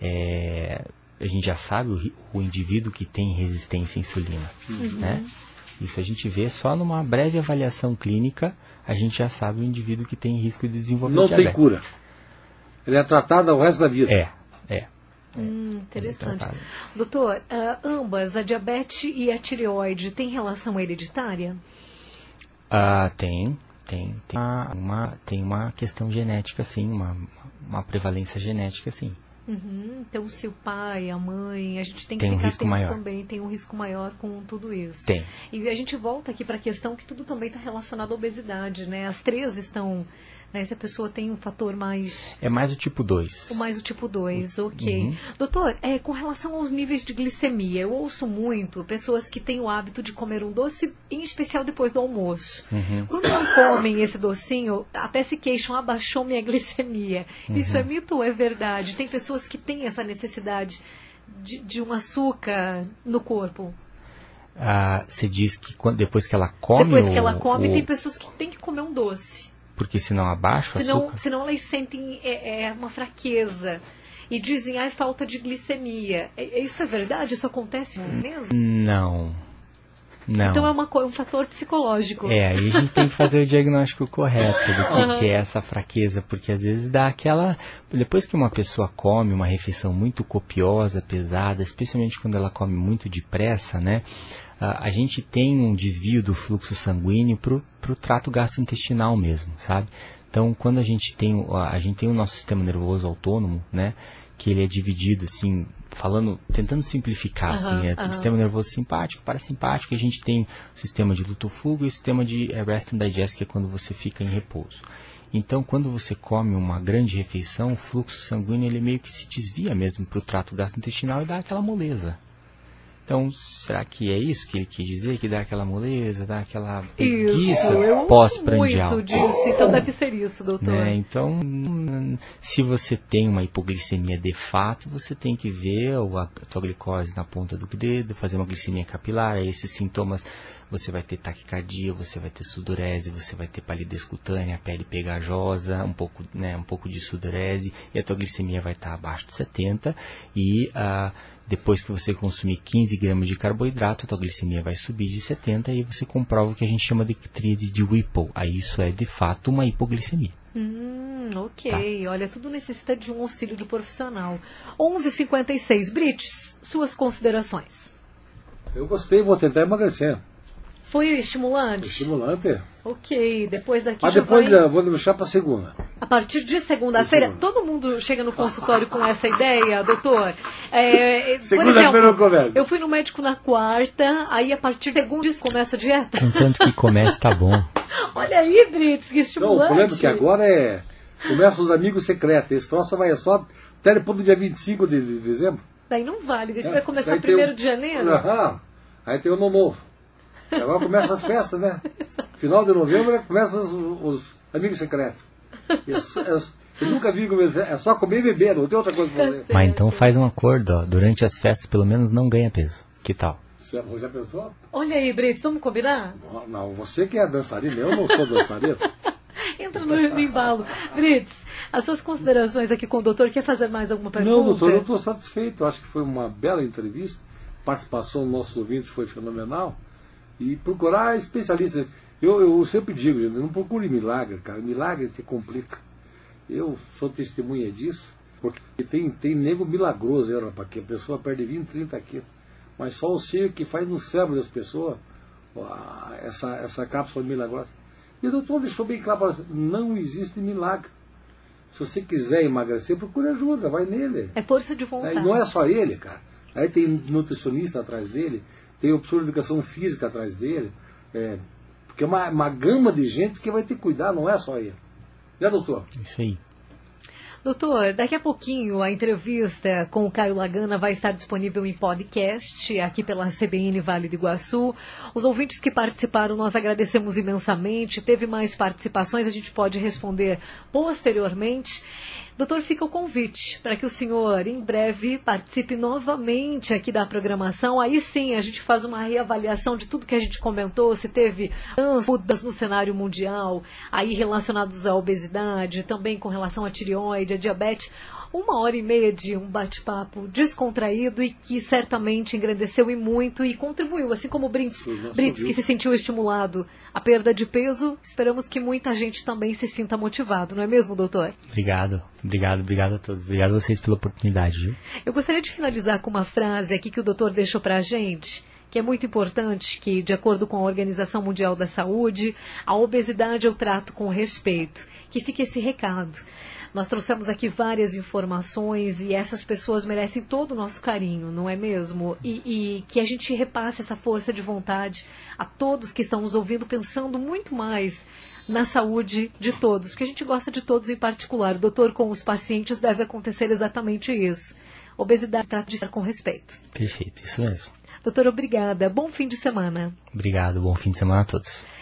É, a gente já sabe o, o indivíduo que tem resistência à insulina. Uhum. Né? Isso a gente vê só numa breve avaliação clínica, a gente já sabe o indivíduo que tem risco de desenvolver Não diabetes. Não tem cura. Ele é tratado o resto da vida. É, é. Hum, interessante. É Doutor, uh, ambas, a diabetes e a tireoide, têm relação hereditária? Ah, tem. Tem, tem, uma, uma, tem uma questão genética, sim, uma, uma prevalência genética, sim. Uhum. Então, se o pai, a mãe, a gente tem que tem um ficar risco atento maior. também, tem um risco maior com tudo isso. Tem. E a gente volta aqui para a questão que tudo também está relacionado à obesidade, né? As três estão, né? Se a pessoa tem um fator mais... É mais o tipo dois. O mais o tipo dois, ok. Uhum. Doutor, é, com relação aos níveis de glicemia, eu ouço muito pessoas que têm o hábito de comer um doce, em especial depois do almoço. Uhum. Quando não comem esse docinho, até se queixam, abaixou minha glicemia. Uhum. Isso é mito ou é verdade? Tem pessoas que têm essa necessidade de, de um açúcar no corpo. Ah, você diz que quando, depois que ela come... Depois que o, ela come, o... tem pessoas que têm que comer um doce. Porque senão abaixa o senão, açúcar? senão elas sentem é, é, uma fraqueza. E dizem, ah, é falta de glicemia. É, isso é verdade? Isso acontece mesmo? Não. Não. Então é uma, um fator psicológico. É, aí a gente tem que fazer o diagnóstico correto do que, Uhum. que é essa fraqueza, porque às vezes dá aquela... Depois que uma pessoa come uma refeição muito copiosa, pesada, especialmente quando ela come muito depressa, né? A, a gente tem um desvio do fluxo sanguíneo pro, pro trato gastrointestinal mesmo, sabe? Então, quando a gente tem, a gente tem o nosso sistema nervoso autônomo, né? Que ele é dividido, assim, falando, tentando simplificar, Uhum, assim, é uhum. o sistema nervoso simpático, parasimpático, a gente tem o sistema de luto-fuga e o sistema de é, rest and digest, que é quando você fica em repouso. Então, quando você come uma grande refeição, o fluxo sanguíneo, ele meio que se desvia mesmo para o trato gastrointestinal e dá aquela moleza. Então, será que é isso que ele quis dizer? Que dá aquela moleza, dá aquela preguiça pós-prandial? Muito disso, então deve ser isso, doutor. Né? Então, se você tem uma hipoglicemia de fato, você tem que ver a tua glicose na ponta do dedo, fazer uma glicemia capilar. Aí esses sintomas, você vai ter taquicardia, você vai ter sudorese, você vai ter palidez cutânea, pele pegajosa, um pouco, né, um pouco de sudorese, e a tua glicemia vai estar abaixo de setenta, e uh, depois que você consumir quinze gramas de carboidrato, a tua glicemia vai subir de setenta, e você comprova o que a gente chama de tríade de Whipple. Aí isso é de fato uma hipoglicemia. Hum, ok. Tá. Olha, tudo necessita de um auxílio do profissional. onze e cinquenta e seis. Brits, suas considerações. Eu gostei, vou tentar emagrecer. Foi estimulante? Estimulante. Ok, depois daqui Mas já depois vai... eu vou deixar para segunda. A partir de segunda-feira, segunda. todo mundo chega no consultório com essa ideia, doutor? É, por Segunda-feira eu exemplo, converso. eu fui no médico na quarta, aí a partir de segunda começa a dieta. Contanto que comece, tá bom. Olha aí, Brits, que Não, o estimulante. problema é que agora é... Começa os amigos secretos. Esse troço vai só até depois do dia vinte e cinco de, de dezembro. Daí não vale, daí você É, vai começar daí primeiro tem o- de janeiro. Aham. Aí tem o ano novo. Agora começam as festas, né? Final de novembro começam os, os amigos secretos. Isso, é, eu nunca vi como eles- é só comer e beber, não tem outra coisa pra fazer. Mas então faz um acordo, ó, durante as festas pelo menos não ganha peso. Que tal? Você já pensou? Olha aí, Brits, vamos combinar? Não, não, você que é dançarino, eu não sou dançarino. Entra no, no embalo. Brits, as suas considerações aqui com o doutor, quer fazer mais alguma pergunta? Não, doutor, eu estou satisfeito. Acho que foi uma bela entrevista. A participação dos nossos ouvintes foi fenomenal. E procurar especialistas. Eu, eu sempre digo, gente, não procure milagre, cara. Milagre te complica. Eu sou testemunha disso. Porque tem, tem nego milagroso, né, rapaz, que a pessoa perde vinte, trinta quilos. Mas só o ser que faz no cérebro das pessoas ó, essa, essa cápsula milagrosa. E o doutor deixou bem claro, não existe milagre. Se você quiser emagrecer, procure ajuda, vai nele. É força de vontade. É, e não é só ele, cara. Aí tem nutricionista atrás dele, tem o professor de educação física atrás dele. É, porque é uma, uma gama de gente que vai ter que cuidar, não é só ele. Né, doutor? Isso aí. Doutor, daqui a pouquinho a entrevista com o Caio Lagana vai estar disponível em podcast, aqui pela C B N Vale do Iguaçu. Os ouvintes que participaram, nós agradecemos imensamente. Teve mais participações, a gente pode responder posteriormente. Doutor, fica o convite para que o senhor, em breve, participe novamente aqui da programação. Aí sim, a gente faz uma reavaliação de tudo que a gente comentou, se teve mudanças no cenário mundial, aí relacionados à obesidade, também com relação à tireoide, à diabetes. Uma hora e meia de um bate-papo descontraído e que certamente engrandeceu e muito e contribuiu, assim como o Brits, Brits que se sentiu estimulado a perda de peso. Esperamos que muita gente também se sinta motivado, não é mesmo, doutor? Obrigado, obrigado, obrigado a todos. Obrigado a vocês pela oportunidade, viu? Eu gostaria de finalizar com uma frase aqui que o doutor deixou pra gente, que é muito importante, que de acordo com a Organização Mundial da Saúde, a obesidade eu trato com respeito. Que fique esse recado. Nós trouxemos aqui várias informações e essas pessoas merecem todo o nosso carinho, não é mesmo? E, e que a gente repasse essa força de vontade a todos que estão nos ouvindo, pensando muito mais na saúde de todos, porque a gente gosta de todos em particular. O doutor, com os pacientes, deve acontecer exatamente isso. Obesidade trata de estar com respeito. Perfeito, isso mesmo. Doutor, obrigada. Bom fim de semana. Obrigado, bom fim de semana a todos.